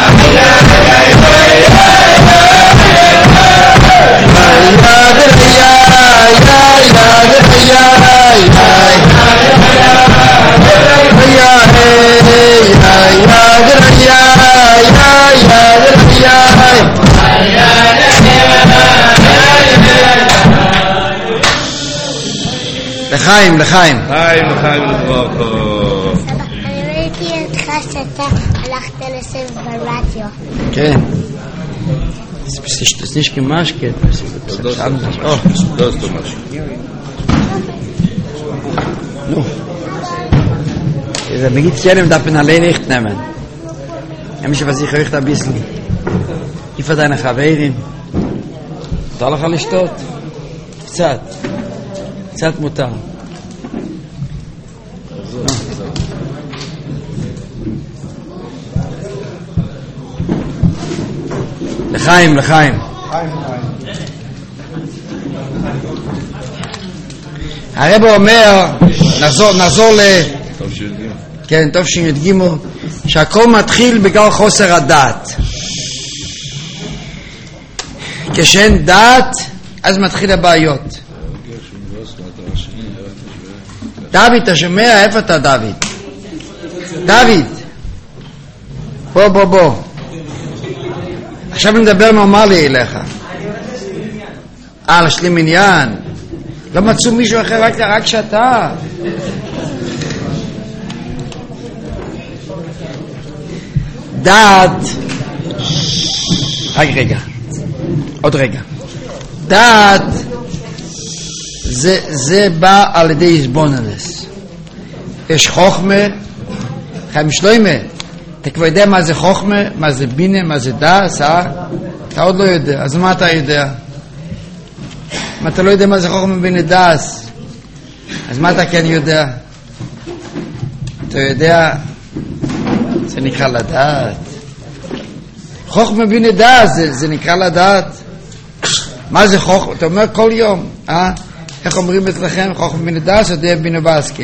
לחיים, לחיים. לחיים, לחיים לברוכו. אני ראיתי אותך שאתה הלכת לסבב ברדיו. כן. Das ist nicht gemaschket. Das ist gemaschket. Nu. Der Begit Jerem darf man allein nicht nehmen. Ich muss sich euch ein bisschen. Ich für deine Chaverin. Da לך לשתות. קצת. קצת מותר. לחיים, לחיים. הרב אומר, נחזור, נחזור ל... כן, טוב שי"ג, שהכל מתחיל בגלל חוסר הדעת. כשאין דעת, אז מתחיל הבעיות. דוד, אתה שומע? איפה אתה דוד? דוד, בוא, בוא, בוא. עכשיו נדבר נורמלי אליך. אה, להשלים עניין. לא מצאו מישהו אחר, רק, רק שאתה. דעת, רק רגע, עוד רגע. דעת, זה, זה בא על ידי הסבוננס. יש חוכמה, חיים שלוימה, אתה כבר יודע מה זה חוכמה, מה זה בינה, מה זה דס, אה? אתה עוד לא יודע, אז מה אתה יודע? אם אתה לא יודע מה זה חוכמה בינה דס, אז מה אתה כן יודע? אתה יודע, זה נקרא לדעת. חוכמה בינה דס, זה, זה נקרא לדעת. מה זה חוכמה? אתה אומר כל יום, אה? איך אומרים אצלכם? חוכמה בינה דס או די בינה בסקי?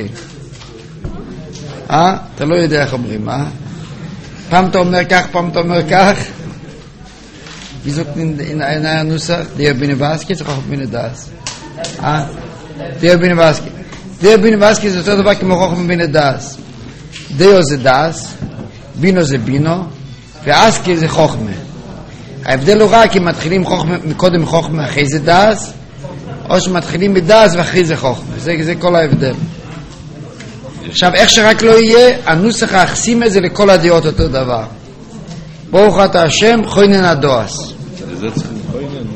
אה? אתה לא יודע איך אומרים, אה? פעם אתה אומר כך, פעם אתה אומר כך. Wie sagt in, in einer Nusser, der Bine Baski, so auch Bine das. Ah, der Bine Baski. Der Bine Baski ist so dabei, כמו חוכמה Bine das. Der זה das, בינו זה בינו, ואסקי זה חוכמה. ההבדל הוא רק אם מתחילים חוכמה, מקודם חוכמה, אחרי זה das, או שמתחילים בדס ואחרי זה חוכמה. זה, זה כל ההבדל. עכשיו, איך שרק לא יהיה, הנוסח האחסים הזה לכל הדעות אותו דבר. ברוך אתה השם, חוינן הדועס. לזה צריכים חוינן,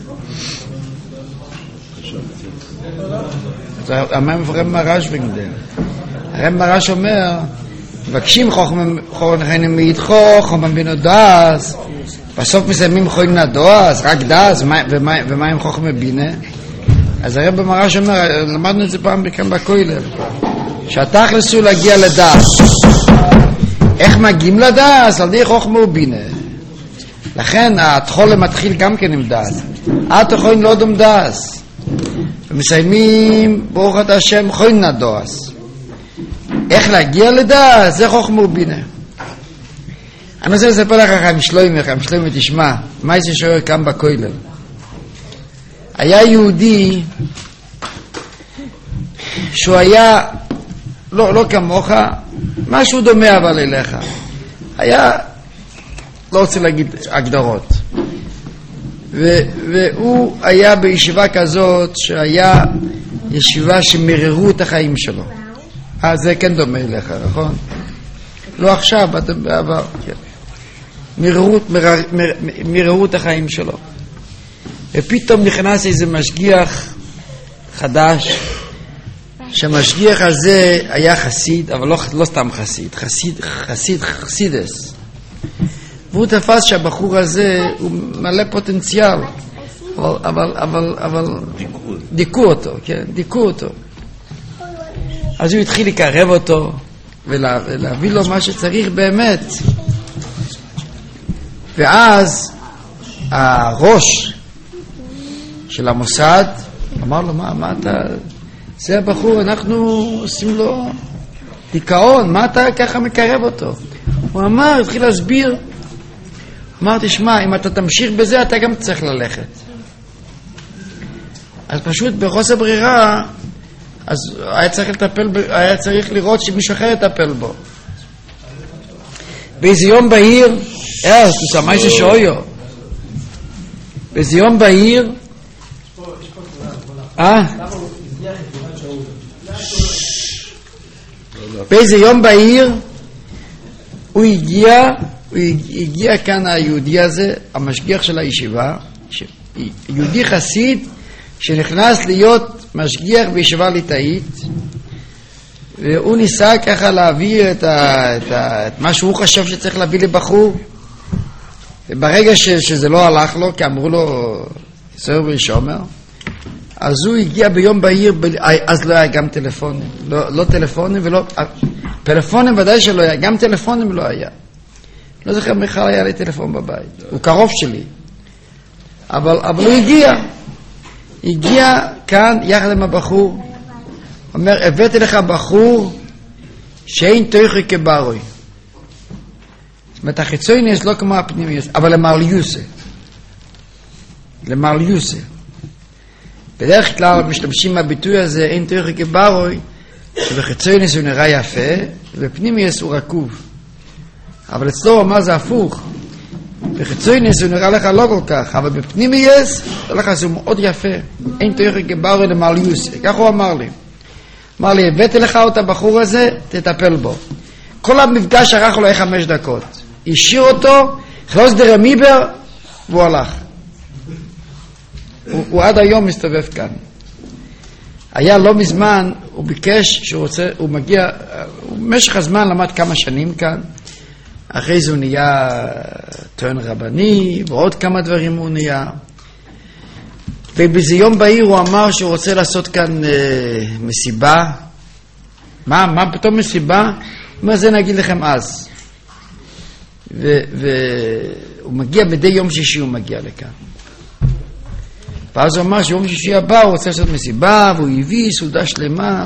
מה? אמר רב מרש וגדל. הרב מרש אומר, מבקשים חוכם חוינן מידחו, חוכם בינו דועס, בסוף מסיימים חוינן הדועס, רק דועס, ומה עם חוכם בינה? אז הרב מרש אומר, למדנו את זה פעם כאן בכולל, שהתכלס הוא להגיע לדעת. איך מגיעים לדעת? על די חוכמה ובינה. לכן התחולה מתחיל גם כן עם דעת. את יכולים לא דום דעת. ומסיימים ברוך אתה השם חוין נדועס. איך להגיע לדעת? זה חוכמה ובינה. אני רוצה לספר לך חיים שלוימי, חיים שלוימי תשמע, מה זה שואר כאן בכולל? היה יהודי שהוא היה לא, לא כמוך, משהו דומה אבל אליך. היה, לא רוצה להגיד הגדרות. ו, והוא היה בישיבה כזאת שהיה ישיבה שמררו את החיים שלו. אה, זה כן דומה אליך, נכון? לא עכשיו, אתם בעבר. כן. מררו, מרר, מר, מררו את החיים שלו. ופתאום נכנס איזה משגיח חדש, שהמשגיח הזה היה חסיד, אבל לא, לא סתם חסיד, חסיד, חסיד, חסידס. והוא תפס שהבחור הזה הוא מלא פוטנציאל, אבל, אבל, אבל, אבל דיכו, דיכו אותו, כן, דיכו אותו. אז הוא התחיל לקרב אותו ולה, ולהביא לו מה שצריך באמת. ואז הראש של המוסד אמר לו, מה, מה אתה... זה הבחור, אנחנו עושים לו דיכאון, מה אתה ככה מקרב אותו? הוא אמר, התחיל להסביר. אמר, תשמע, אם אתה תמשיך בזה, אתה גם צריך ללכת. אז פשוט בחוסר ברירה, אז היה צריך לטפל, היה צריך לראות שמישהו אחר יטפל בו. באיזה יום בהיר, אה, tu samai se shoyo. באיזה יום בהיר, אה? באיזה יום בהיר הוא הגיע, הוא הגיע כאן היהודי הזה, המשגיח של הישיבה, יהודי חסיד שנכנס להיות משגיח בישיבה ליטאית, והוא ניסה ככה להביא את, ה, את, ה, את מה שהוא חשב שצריך להביא לבחור, וברגע ש, שזה לא הלך לו, כי אמרו לו סוהר ושומר, אז הוא הגיע ביום בהיר, אז לא היה גם טלפונים, לא, לא טלפונים ולא, פלאפונים ודאי שלא היה, גם טלפונים לא היה. לא זוכר בכלל היה לי טלפון בבית, הוא קרוב שלי. אבל, אבל הוא הגיע, הגיע כאן יחד עם הבחור, אומר, הבאתי לך בחור שאין תויכי כברוי. זאת אומרת, החיצוני לא כמו הפנימי, אבל למעליוסה. למעליוסה. בדרך כלל משתמשים מהביטוי הזה, אין תויכי כברוי, שבחיצוני הוא נראה יפה, ובפנימי הוא רקוב. אבל אצלו מה זה הפוך. בחיצוני הוא נראה לך לא כל כך, אבל בפנימי יש, נראה לך שהוא מאוד יפה. אין תויכי כברוי למעליוסה. כך הוא אמר לי. אמר לי, הבאתי לך את הבחור הזה, תטפל בו. כל המפגש ערך לו חמש דקות. השאיר אותו, חלוס דרמיבר, והוא הלך. הוא, הוא עד היום מסתובב כאן. היה לא מזמן, הוא ביקש שהוא רוצה, הוא מגיע, הוא במשך הזמן למד כמה שנים כאן, אחרי זה הוא נהיה טוען רבני, ועוד כמה דברים הוא נהיה. ובזה יום בהיר הוא אמר שהוא רוצה לעשות כאן אה, מסיבה. מה, מה פתאום מסיבה? הוא אומר, זה נגיד לכם אז. והוא מגיע בדי יום שישי, הוא מגיע לכאן. ואז הוא אמר שיום שישי הבא הוא רוצה לעשות מסיבה, והוא הביא סעודה שלמה.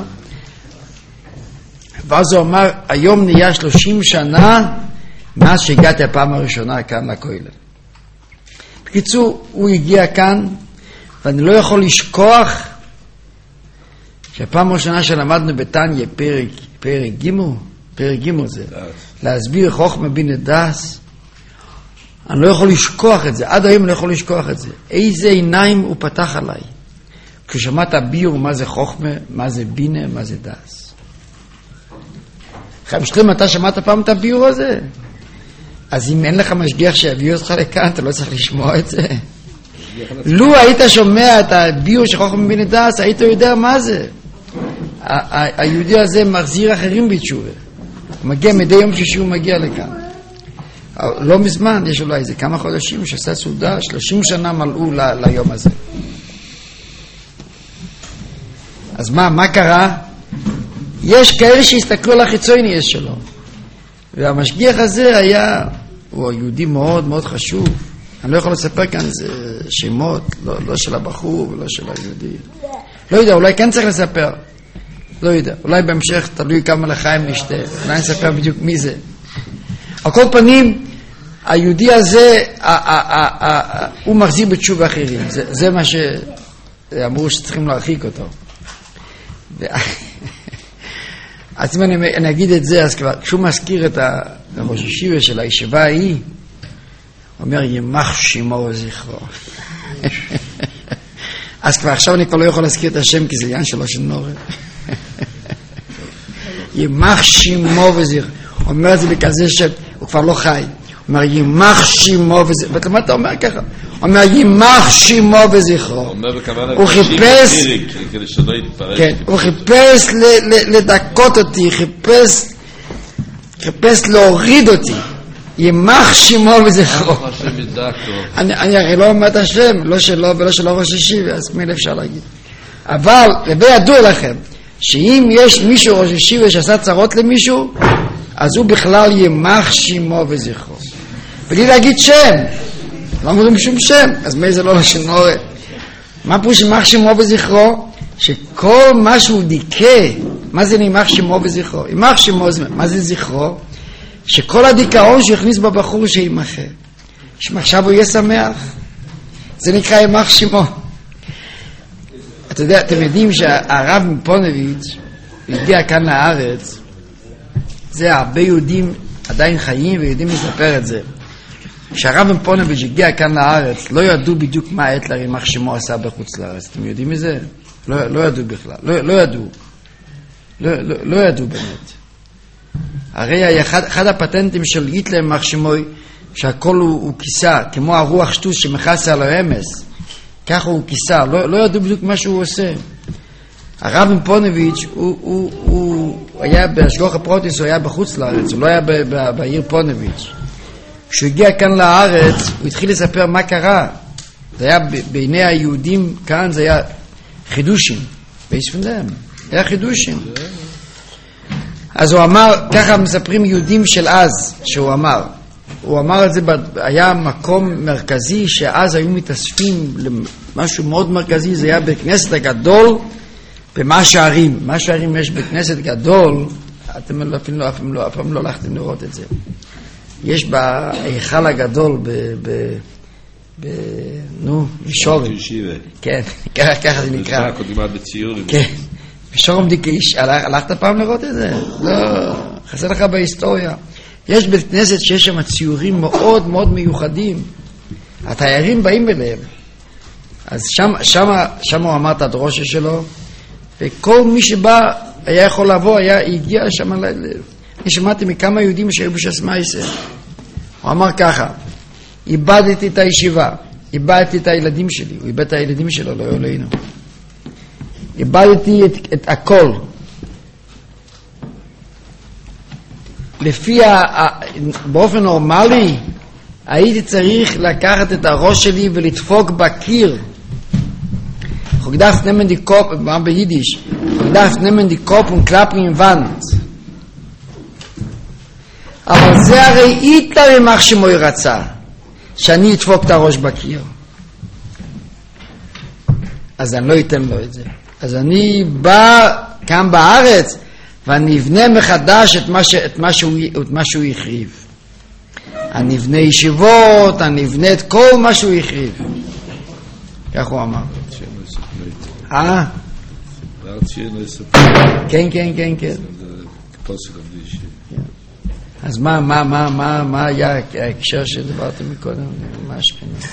ואז הוא אמר, היום נהיה שלושים שנה מאז שהגעתי הפעם הראשונה כאן לכולל. בקיצור, הוא הגיע כאן, ואני לא יכול לשכוח שהפעם הראשונה שלמדנו בתניה פרק, פרק גימו, פרק גימו זה, להסביר חוכמה בינה דאס, אני לא יכול לשכוח את זה, עד היום אני לא יכול לשכוח את זה. איזה עיניים הוא פתח עליי. כששמעת ביור מה זה חוכמה, מה זה בינה, מה זה דאס. חיים שלם, אתה שמעת פעם את הביור הזה? אז אם אין לך משגיח שיביא אותך לכאן, אתה לא צריך לשמוע את זה. לו היית שומע את הביור של חוכמה בן הדס, היית יודע מה זה. היהודי הזה מחזיר אחרים בתשובה. מגיע מדי יום שישי הוא מגיע לכאן. לא מזמן, יש אולי איזה כמה חודשים שעשה סעודה, שלושים שנה מלאו ל- ליום הזה. אז מה, מה קרה? יש כאלה שהסתכלו על החיצוני שלו. והמשגיח הזה היה, הוא יהודי מאוד מאוד חשוב. אני לא יכול לספר כאן זה שמות, לא, לא של הבחור ולא של היהודי. לא יודע, אולי כן צריך לספר. לא יודע, אולי בהמשך תלוי כמה לחיים נשתה. אולי נספר בדיוק מי זה. על כל פנים, היהודי הזה, ה- ה- ה- ה- הוא מחזיר בתשובה אחרים. זה, זה מה שאמרו שצריכים להרחיק אותו. אז אם אני, אני אגיד את זה, אז כבר, כשהוא מזכיר את הראש הישיבה של הישיבה ההיא, הוא אומר, ימח שמו וזכרו. אז כבר עכשיו אני כבר לא יכול להזכיר את השם, כי זה עניין שלו של נורא. ימח שמו וזכרו. הוא אומר את זה בכזה שם, הוא כבר לא חי. הוא אומר, ימח שמו וזכרו. ואתה מה אתה אומר ככה? הוא אומר, ימח שמו וזכרו. הוא חיפש, כן, הוא חיפש לדקות אותי, חיפש, חיפש להוריד אותי. ימח שמו וזכרו. אני הרי לא אומר את השם, לא שלו ולא של ראש הישיבה, אז מילה אפשר להגיד. אבל, וידוע לכם, שאם יש מישהו ראש הישיבה שעשה צרות למישהו, אז הוא בכלל ימח שמו וזכרו. בלי להגיד שם, לא אומרים שום שם, אז מי זה לא לשון נורא. מה פירוש ימח שמו וזכרו? שכל מה שהוא דיכא, מה זה ימח שמו וזכרו? ימח שמו, מה זה זכרו? שכל הדיכאון שהכניס בבחור שימחה. שעכשיו הוא יהיה שמח. זה נקרא ימח שמו. אתה יודע, אתם יודעים שהרב מפונביץ' הגיע כאן לארץ, זה הרבה יהודים עדיין חיים ויהודים לספר את זה. כשהרב מפונביץ' הגיע כאן לארץ, לא ידעו בדיוק מה היטלר ימח שמו עשה בחוץ לארץ. אתם יודעים מזה? לא, לא ידעו בכלל. לא, לא ידעו. לא, לא, לא ידעו באמת. הרי אחד, אחד הפטנטים של היטלר ימח שמו, שהכל הוא, הוא כיסה, כמו הרוח שטוס שמכסה על האמס. ככה הוא כיסה, לא, לא ידעו בדיוק מה שהוא עושה. הרב מפונביץ' הוא, הוא, הוא היה בהשגוח הפרוטיס, הוא היה בחוץ לארץ, הוא לא היה ב, ב, בעיר פונביץ'. כשהוא הגיע כאן לארץ, הוא התחיל לספר מה קרה. זה היה בעיני היהודים כאן, זה היה חידושים. ביספנדם, היה חידושים. אז הוא אמר, ככה מספרים יהודים של אז, שהוא אמר. הוא אמר את זה, היה מקום מרכזי שאז היו מתאספים למשהו מאוד מרכזי, זה היה בכנסת הגדול במה שערים. מה שערים יש בכנסת גדול, אתם אפילו לא, אפילו לא, אפילו לא הלכתם לראות את זה. יש בהיכל הגדול ב... ב, ב נו, בשורם. כן, ככה, ככה זה נקרא. כן, בשורם דיקאיש. הלכת פעם לראות את זה? לא, חסר לך בהיסטוריה. יש בית כנסת שיש שם ציורים מאוד מאוד מיוחדים. התיירים באים אליהם. אז שם, שם, שם הוא אמר את הדרושה שלו, וכל מי שבא היה יכול לבוא, היה, הגיע שם ל... אני שמעתי מכמה יהודים שהיו בש"ס מייסר. הוא אמר ככה, איבדתי את הישיבה, איבדתי את הילדים שלי, הוא איבד את הילדים שלו, לא יולנו. איבדתי את, את הכל. לפי, ה, באופן נורמלי, הייתי צריך לקחת את הראש שלי ולדפוק בקיר. Ich darf nehmen die Kopf, war bei Jiddisch. Ich darf nehmen die Kopf und klappen in Wand. אבל זה הרי היטלר ימח שמו רצה, שאני אדפוק את הראש בקיר. אז אני לא אתן לו את זה. אז אני בא כאן בארץ, ואני אבנה מחדש את מה, ש, את מה, שהוא, את מה שהוא החריב. אני אבנה ישיבות, אני אבנה את כל מה שהוא החריב. כך הוא אמר. אה? כן, כן, כן, כן. אז מה, מה, מה, מה, מה היה ההקשר שדיברתם מקודם? מה השכנה?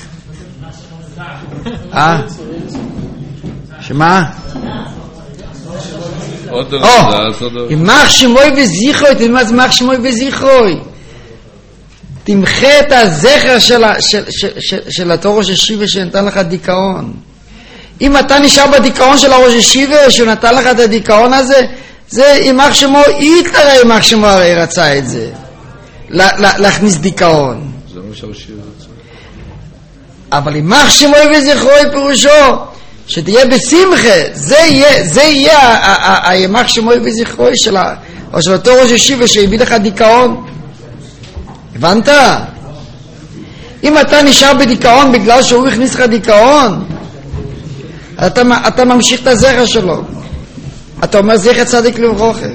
אה? שמה? יימח שמוי וזיכרוי, תדעי מה זה יימח שמוי וזיכרוי? תמחה את הזכר של התור ראש השיבה שנתן לך דיכאון. אם אתה נשאר בדיכאון של הראש השיבה שהוא נתן לך את הדיכאון הזה, זה יימח שמו, היטלר יימח שמו הרי רצה את זה, להכניס דיכאון. זה מה שהשיבה רצה. אבל יימח שמוי וזיכרוי פירושו שתהיה בשמחה, זה יהיה, זה יהיה הימח שמוי וזיכרוי שלה, או של אותו ראש השיבה שהביא לך דיכאון. הבנת? אם אתה נשאר בדיכאון בגלל שהוא הכניס לך דיכאון, אתה, אתה ממשיך את הזכר שלו. אתה אומר זכר צדיק לברוכה.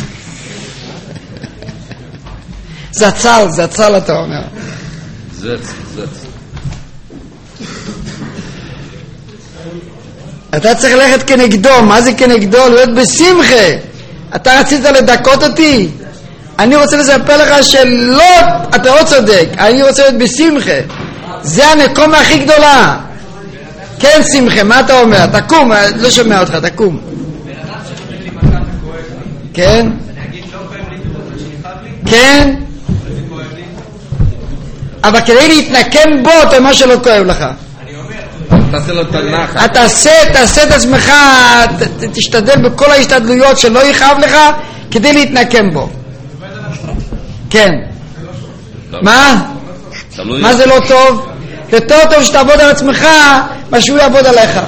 זה הצל, זה הצל אתה אומר. זה, זה. אתה צריך ללכת כנגדו. מה זה כנגדו? להיות בשמחה. אתה רצית לדקות אותי? אני רוצה לספר לך שלא, אתה לא צודק. אני רוצה להיות בשמחה. זה הנקומה הכי גדולה. כן שמחה, מה אתה אומר? תקום, לא שומע אותך, תקום. כן? כן? אבל כדי להתנקם בו, אתה אומר שלא כואב לך. תעשה לו תנח. תעשה, תעשה את עצמך, תשתדל בכל ההשתדלויות שלא יכאב לך, כדי להתנקם בו. כן. מה? מה זה לא טוב? יותר טוב שתעבוד על עצמך, מה שהוא יעבוד עליך.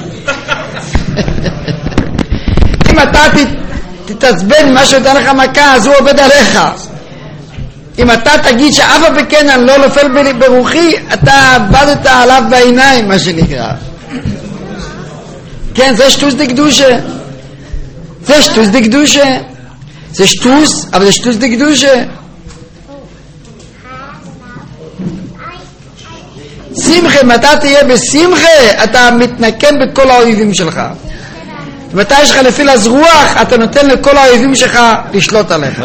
אם אתה תתעצבן מה שיודע לך מכה, אז הוא עובד עליך. אם אתה תגיד שאף בכן אני לא נופל ברוחי, אתה עבדת עליו בעיניים, מה שנקרא. כן, זה שטוס דקדושה. זה שטוס דקדושה. זה שטוס, אבל זה שטוס דקדושה. שמחה, אם אתה תהיה בשמחה, אתה מתנקם בכל האויבים שלך. אם אתה יש לך נפיל רוח, אתה נותן לכל האויבים שלך לשלוט עליך.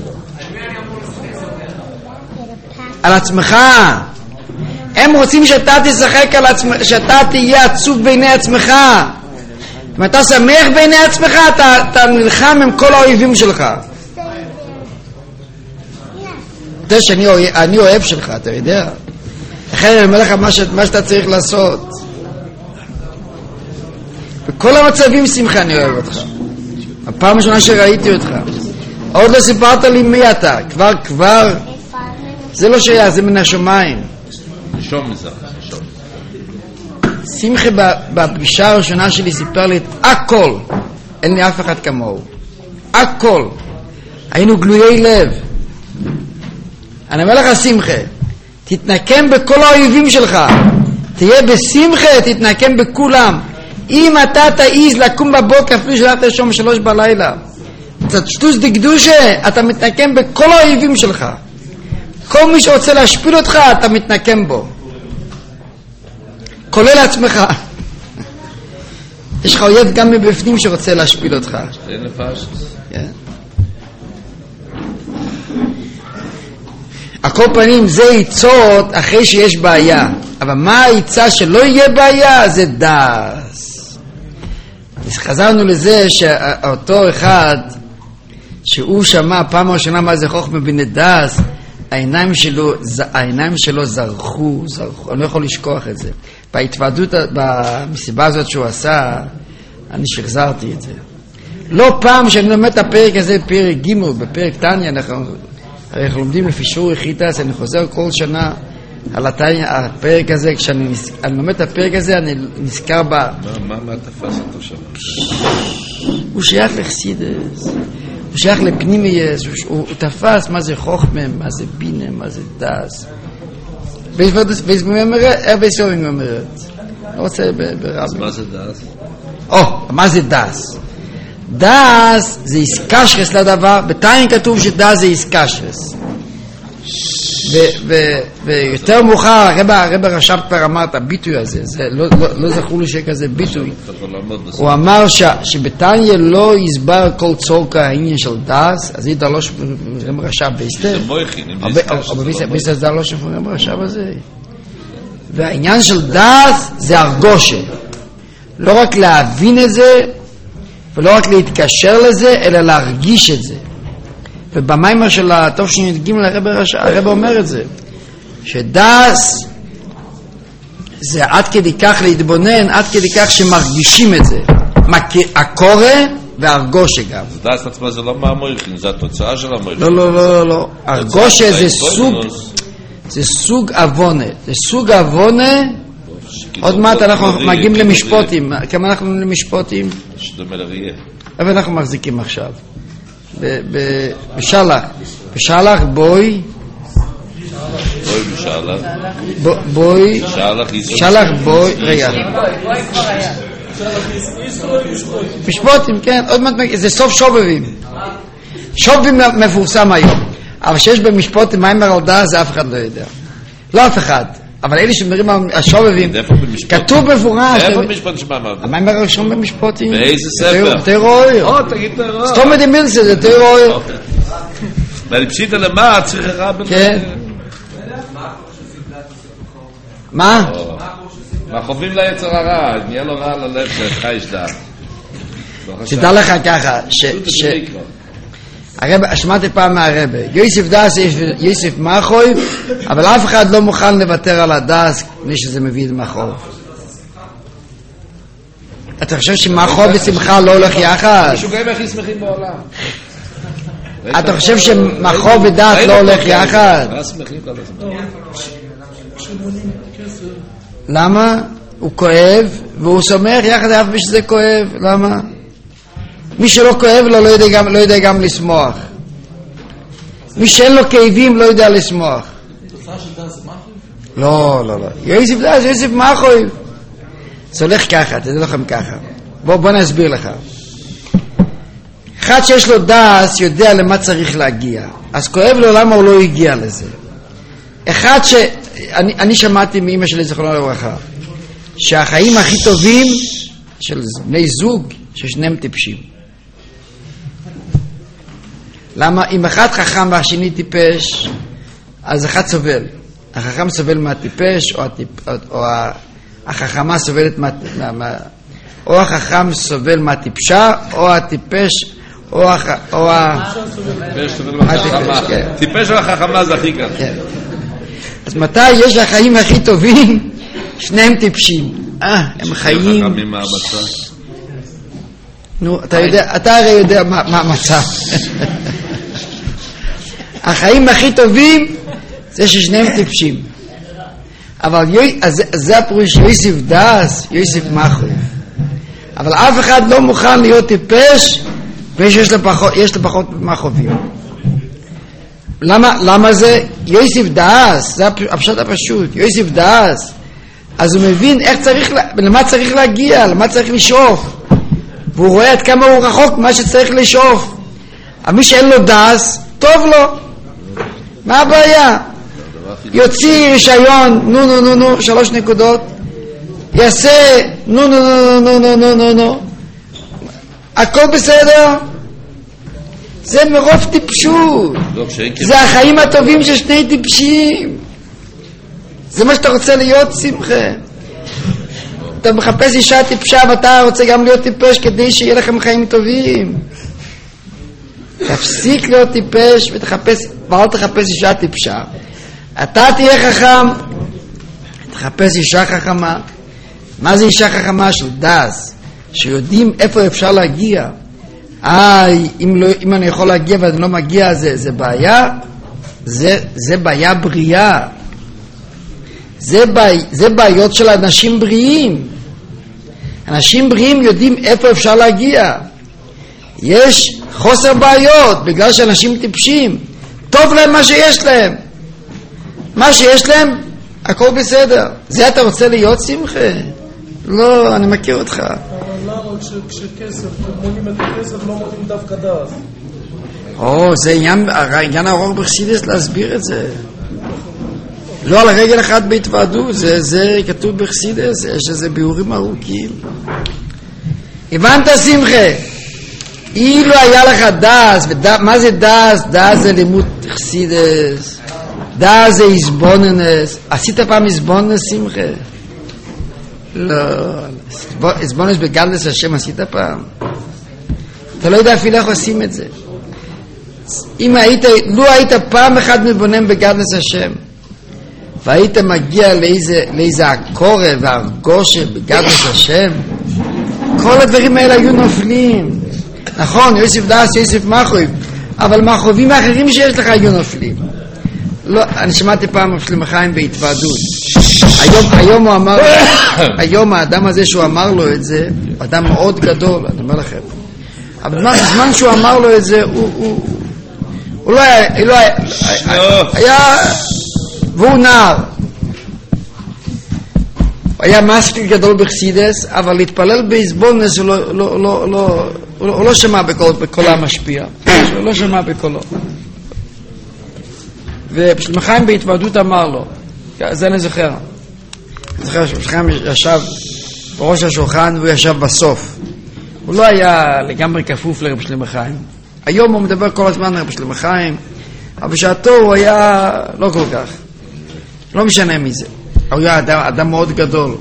על עצמך. הם רוצים שאתה תשחק על עצמך, שאתה תהיה עצוב בעיני עצמך. אם אתה שמח בעיני עצמך, אתה, אתה נלחם עם כל האויבים שלך. אתה יודע שאני אני אוהב שלך, אתה יודע. לכן אני אומר לך מה, ש, מה שאתה צריך לעשות. בכל המצבים שמחה אני אוהב אותך. הפעם הראשונה שראיתי אותך. עוד לא סיפרת לי מי אתה. כבר, כבר. זה לא שייך, זה מן השמיים. שום מזה, שום. שמחה בפגישה הראשונה שלי סיפר לי את הכל. אין לי אף אחד כמוהו. הכל. היינו גלויי לב. אני אומר לך שמחה, תתנקם בכל האויבים שלך. תהיה בשמחה, תתנקם בכולם. אם אתה תעיז לקום בבוקר אפילו שלחת לשום שלוש בלילה, תשטוס דקדושה, אתה מתנקם בכל האויבים שלך. כל מי שרוצה להשפיל אותך, אתה מתנקם בו. כולל עצמך. יש לך אויב גם מבפנים שרוצה להשפיל אותך. אין לפשט. כן. הכל פנים זה ייצות אחרי שיש בעיה. אבל מה היצא שלא יהיה בעיה? זה דס. אז חזרנו לזה שאותו אחד שהוא שמע פעם הראשונה מה זה חוכמה בני דס, העיניים שלו, העיניים שלו זרחו, זרחו, אני לא יכול לשכוח את זה. בהתוועדות, במסיבה הזאת שהוא עשה, אני שחזרתי את זה. לא פעם שאני לומד את הפרק הזה, פרק ג' בפרק תניה, אנחנו, אנחנו לומדים לפי שיעור יחידס, אני חוזר כל שנה על התניה, הפרק הזה, כשאני אני לומד את הפרק הזה, אני נזכר ב... מה, מה, מה תפס אותו שם? הוא שייך לחסידס. הוא שייך לפנימייס, הוא, הוא, הוא תפס מה זה חוכמה, מה זה בינה, מה זה דס. הרבה סורים אומרת. לא רוצה ברבי. מה זה דס? או, מה זה דס? דס זה איסקשרס לדבר, בתיים כתוב שדס זה איסקשרס. ויותר מאוחר, הרב הרש"ב כבר אמר את הביטוי הזה, לא זכור לי שכזה ביטוי. הוא אמר שבתניה לא יסבר כל צורקה העניין של דס, אז היא דלוש רב הרש"ב בהסתר. אבל בהסתר זה דלוש רב הרש"ב הזה. והעניין של דס זה הרגושה. לא רק להבין את זה, ולא רק להתקשר לזה, אלא להרגיש את זה. ובמיימר של הטוב שנדגים לרב, הרב אומר את זה, שדס זה עד כדי כך להתבונן, עד כדי כך שמרגישים את זה. הקורא והרגושה גם. דס עצמה זה לא מהמויכין, זה התוצאה של המויכין. לא, לא, לא, לא. הרגושה זה סוג, זה סוג אבונה. זה סוג אבונה. עוד מעט אנחנו מגיעים למשפוטים. כמה אנחנו למשפוטים? שדומה לראייה. אבל אנחנו מחזיקים עכשיו. בשלח. בשלח בוי. בוי בשלח. בוי. שלח בוי. רגע. משפוטים, כן. עוד מעט מגיעים. זה סוף שובבים. שובבים מפורסם היום. אבל שיש במשפוטים מיימר על דעת זה אף אחד לא יודע. לא אף אחד. אבל אלה שמדברים על השובבים, כתוב מפורש. איפה במשפוטים שמאמרת? המיימר הראשון במשפוטים. באיזה ספר? תירואי. או, תגיד תירואי. סתום את מילסה, זה תירואי. ואני פשיטה למה? צריך רע בין... כן. מה? מה חווים ליצר הרע? נהיה לו רע ללב שלך יש דעת. תדע לך ככה, ש... הרב, שמעתי פעם מהרבא, יוסף דאס, יוסף מחוי, אבל אף אחד לא מוכן לוותר על הדאס כפי שזה מביא את מחוי. אתה חושב שמחוי ושמחה לא הולך יחד? משוגעים הכי שמחים בעולם. אתה חושב שמחוי ודאס לא הולך יחד? למה? הוא כואב והוא שמח יחד אף מי שזה כואב. למה? מי שלא כואב לו לא יודע גם, לא יודע גם לשמוח. מי שאין לו כאבים לא יודע לשמוח. לא, לא, לא. יוסף דאס, יוסף מחוי. זה הולך ככה, תדע לכם ככה. בוא, בוא נסביר לך. אחד שיש לו דאס יודע למה צריך להגיע. אז כואב לו למה הוא לא הגיע לזה. אחד ש... אני, אני שמעתי מאמא שלי זכרונה לברכה, שהחיים הכי טובים של בני זוג, ששניהם טיפשים. למה? אם אחד חכם והשני טיפש, אז אחד סובל. החכם סובל מהטיפש, או, הטיפ, או החכמה סובלת מה, מה, או החכם סובל מהטיפשה, או הטיפש, או הח... או ה... טיפש או החכמה זה הכי קל. אז מתי יש החיים הכי טובים? שניהם טיפשים. אה, הם חיים... חכמים מהמצב. נו, אתה יודע, אתה הרי יודע מה, מה המצב. החיים הכי טובים זה ששניהם טיפשים. אבל אז, זה הפירוש יוסף דאס, יוסף מחוי. אבל אף אחד לא מוכן להיות טיפש ויש לו פחות, יש לו פחות מחובים. למה, למה זה? יוסף דאס, זה הפשט הפשוט, יוסף דאס. אז הוא מבין איך צריך, למה צריך להגיע, למה צריך לשאוף. והוא רואה עד כמה הוא רחוק מה שצריך לשאוף. אבל מי שאין לו דאס, טוב לו. מה הבעיה? יוציא רישיון, נו נו נו נו, שלוש נקודות. יעשה, נו נו נו נו נו נו נו נו. הכל בסדר. זה מרוב טיפשות. זה החיים הטובים של שני טיפשים. זה מה שאתה רוצה להיות, שמחה. אתה מחפש אישה טיפשה ואתה רוצה גם להיות טיפש כדי שיהיה לכם חיים טובים. תפסיק להיות טיפש ותחפש, ואל תחפש אישה טיפשה. אתה תהיה חכם, תחפש אישה חכמה. מה זה אישה חכמה? של דאס, שיודעים איפה אפשר להגיע. איי, אם, לא, אם אני יכול להגיע ואני לא מגיע, זה, זה בעיה. זה, זה בעיה בריאה. זה, בעי, זה בעיות של אנשים בריאים. אנשים בריאים יודעים איפה אפשר להגיע. יש חוסר בעיות בגלל שאנשים טיפשים. טוב להם מה שיש להם. מה שיש להם, הכל בסדר. זה אתה רוצה להיות, שמחה? לא, אני מכיר אותך. אבל למה כשכסף, מונים את הכסף, לא מונים דווקא דעת? או, זה עניין, עניין האור בחסידות להסביר את זה. לא על רגל אחת בהתוועדו, זה, זה כתוב בחסידות, יש איזה ביאורים ארוכים. הבנת, שמחה? אילו היה לך דאס, מה זה דאס? דאס זה לימוד חסידות. דאס זה איזבוננס. עשית פעם איזבוננס, שמחה? לא, איזבוננס בגלדס השם עשית פעם? אתה לא יודע אפילו איך עושים את זה. אם היית, לו היית פעם אחת מתבונן בגדלס השם, והיית מגיע לאיזה, לאיזה הקורא והרגושה בגדלס השם, כל הדברים האלה היו נופלים. נכון, יוסף דאס, יוסף מחויב, אבל מחויבים האחרים שיש לך היו נופלים. לא, אני שמעתי פעם שלמה חיים בהתוועדות. היום, היום הוא אמר, היום האדם הזה שהוא אמר לו את זה, אדם מאוד גדול, אני אומר לכם. אבל בזמן שהוא אמר לו את זה, הוא, הוא, הוא לא היה, לא היה, היה, והוא נער. היה מספיק גדול בחסידס, אבל להתפלל באיזבונס הוא לא, לא, לא, לא, הוא לא שמע בקול, בקולה המשפיע. הוא לא שמע בקולו. ושלמה חיים בהתוועדות אמר לו, זה אני זוכר. אני זוכר ששלמה חיים ישב בראש השולחן והוא ישב בסוף. הוא לא היה לגמרי כפוף לרב שלמה חיים. היום הוא מדבר כל הזמן לרב שלמה חיים, אבל בשעתו הוא היה לא כל כך. לא משנה מזה. הוא היה אדם, אדם מאוד גדול.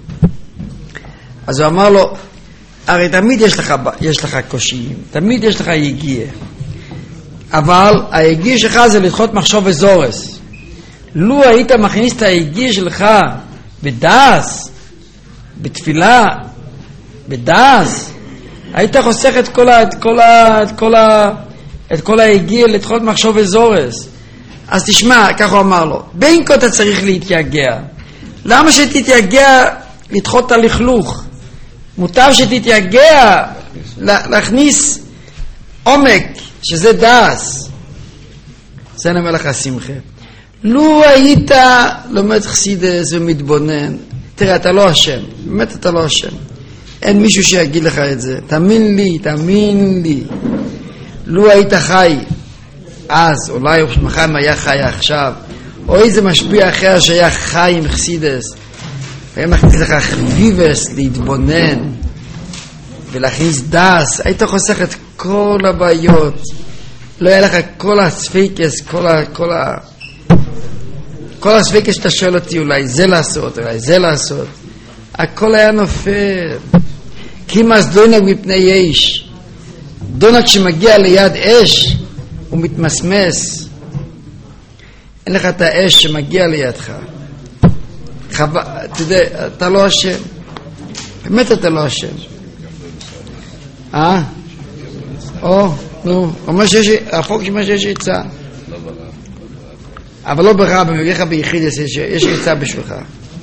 אז הוא אמר לו, הרי תמיד יש לך, יש לך קושיים, תמיד יש לך יגיע. אבל היגיע שלך זה לדחות מחשוב וזורס. לו היית מכניס את היגיע שלך בדס, בתפילה, בדס, היית חוסך את כל ה, את כל ה, את כל ה, את כל היגיע לדחות מחשוב וזורס. אז תשמע, כך הוא אמר לו, בין כה אתה צריך להתייגע. למה שתתייגע לדחות את הלכלוך? מוטב שתתייגע להכניס עומק, שזה דס. זה אני אומר לך שמחה. לו היית לומד חסידס ומתבונן, תראה, אתה לא אשם, באמת אתה לא אשם. אין מישהו שיגיד לך את זה. תאמין לי, תאמין לי. לו היית חי אז, אולי מחיים היה חי עכשיו, או איזה משפיע אחר שהיה חי עם חסידס, והיה מכניס לך חביבס להתבונן ולהכניס דס, היית חוסך את כל הבעיות. לא היה לך כל הספיקס, כל ה... כל ה... כל הספיקס שאתה שואל אותי, אולי זה לעשות, אולי זה לעשות. הכל היה נופל. כמעט דונג מפני אש. דונג שמגיע ליד אש, הוא מתמסמס. אין לך את האש שמגיע לידך. חו... אתה יודע, אתה לא אשם. באמת אתה לא אשם. אה? או, נו, אומר שיש, החוק שמה שיש עצה. אבל לא ברע, במגיע לך ביחיד, יש עצה בשבילך.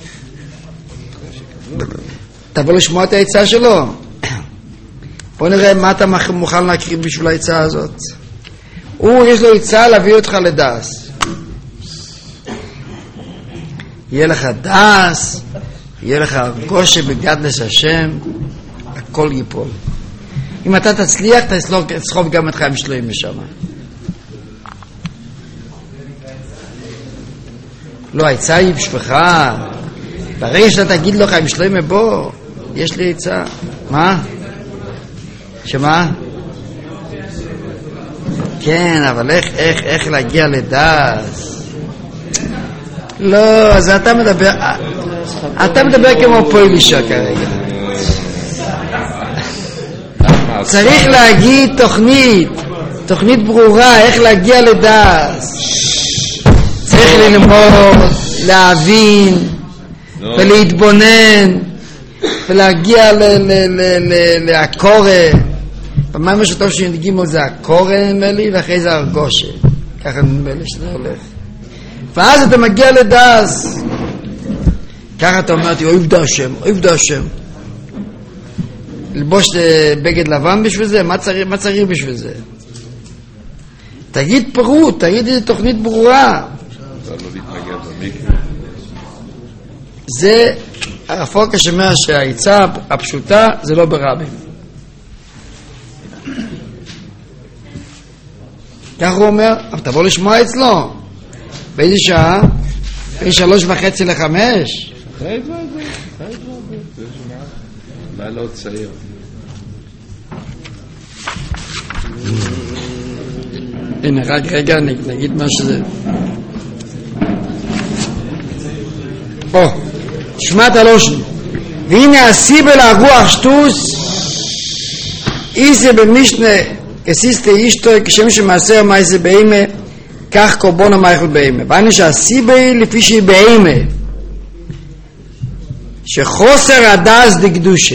תבוא לשמוע את העצה שלו. בוא נראה מה אתה מוכן להקריב בשביל העצה הזאת. הוא, יש לו עצה להביא אותך לדס. יהיה לך דס, יהיה לך גושה בגדלס השם, הכל ייפול. אם אתה תצליח, תסחוב גם את חיים שלוים משם. לא, העצה היא בשבילך. ברגע שאתה תגיד לו חיים שלוים, בוא, יש לי עצה. מה? שמה? כן, אבל איך, איך, איך להגיע לדס? לא, אז אתה מדבר, אתה מדבר כמו פוילישה כרגע. צריך להגיד תוכנית, תוכנית ברורה, איך להגיע לדס. צריך ללמוד, להבין, ולהתבונן, ולהגיע להקורא. במים השטוב שנדגים על זה הקורא נדמה לי, ואחרי זה הרגושה. ככה נדמה לי שזה הולך. ואז אתה מגיע לדס. ככה אתה אומר, אוהב דה השם, אוהב דה השם. ללבוש בגד לבן בשביל זה? מה צריך, מה צריך בשביל זה? תגיד פירוט, תגיד איזו תוכנית ברורה. זה הפוק השמע שהעצה הפשוטה זה לא ברבים. כך הוא אומר, אבל תבוא לשמוע אצלו. באיזה שעה? בין שלוש וחצי לחמש? חייב זה, חייב זה. מה לא צעיר? הנה, רק רגע נגיד מה שזה. או, שמעת הלושן. והנה הסיבל הרוח שטוס, איזה במשנה כסיסטה אישתו כשם שמעשר מייזה בהימה כך קורבון המייכל בהימה ואני שהסיבה לפי שהיא בהימה שחוסר הדס דקדושה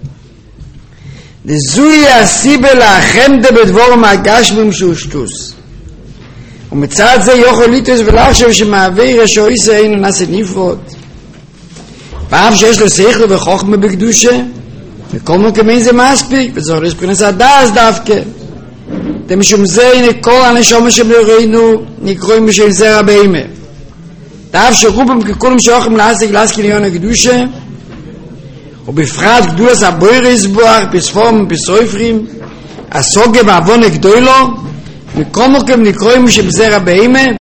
דזוי הסיבה להחמדה בדבור מהגשמים שהוא שטוס ומצד זה יוכל ליטוס ולחשב שמעביר השואיסה אינו נעשה נפרות ואף שיש לו שכל וחוכמה בקדושה וכל מקומין זה מספיק וזור לספרנס הדס דווקא משום זה הנה כל הנשום שבראינו נקרואים בשביל זרע בהימה דאף שרובם ככולם שאוכם להשיג להשכין עליון הקדושה ובפרט גדולת הבויר יסבוח בספורם ובסויפרים הסוגה בעוון הגדולו מכל מקום נקרואים בשביל זרע בהימה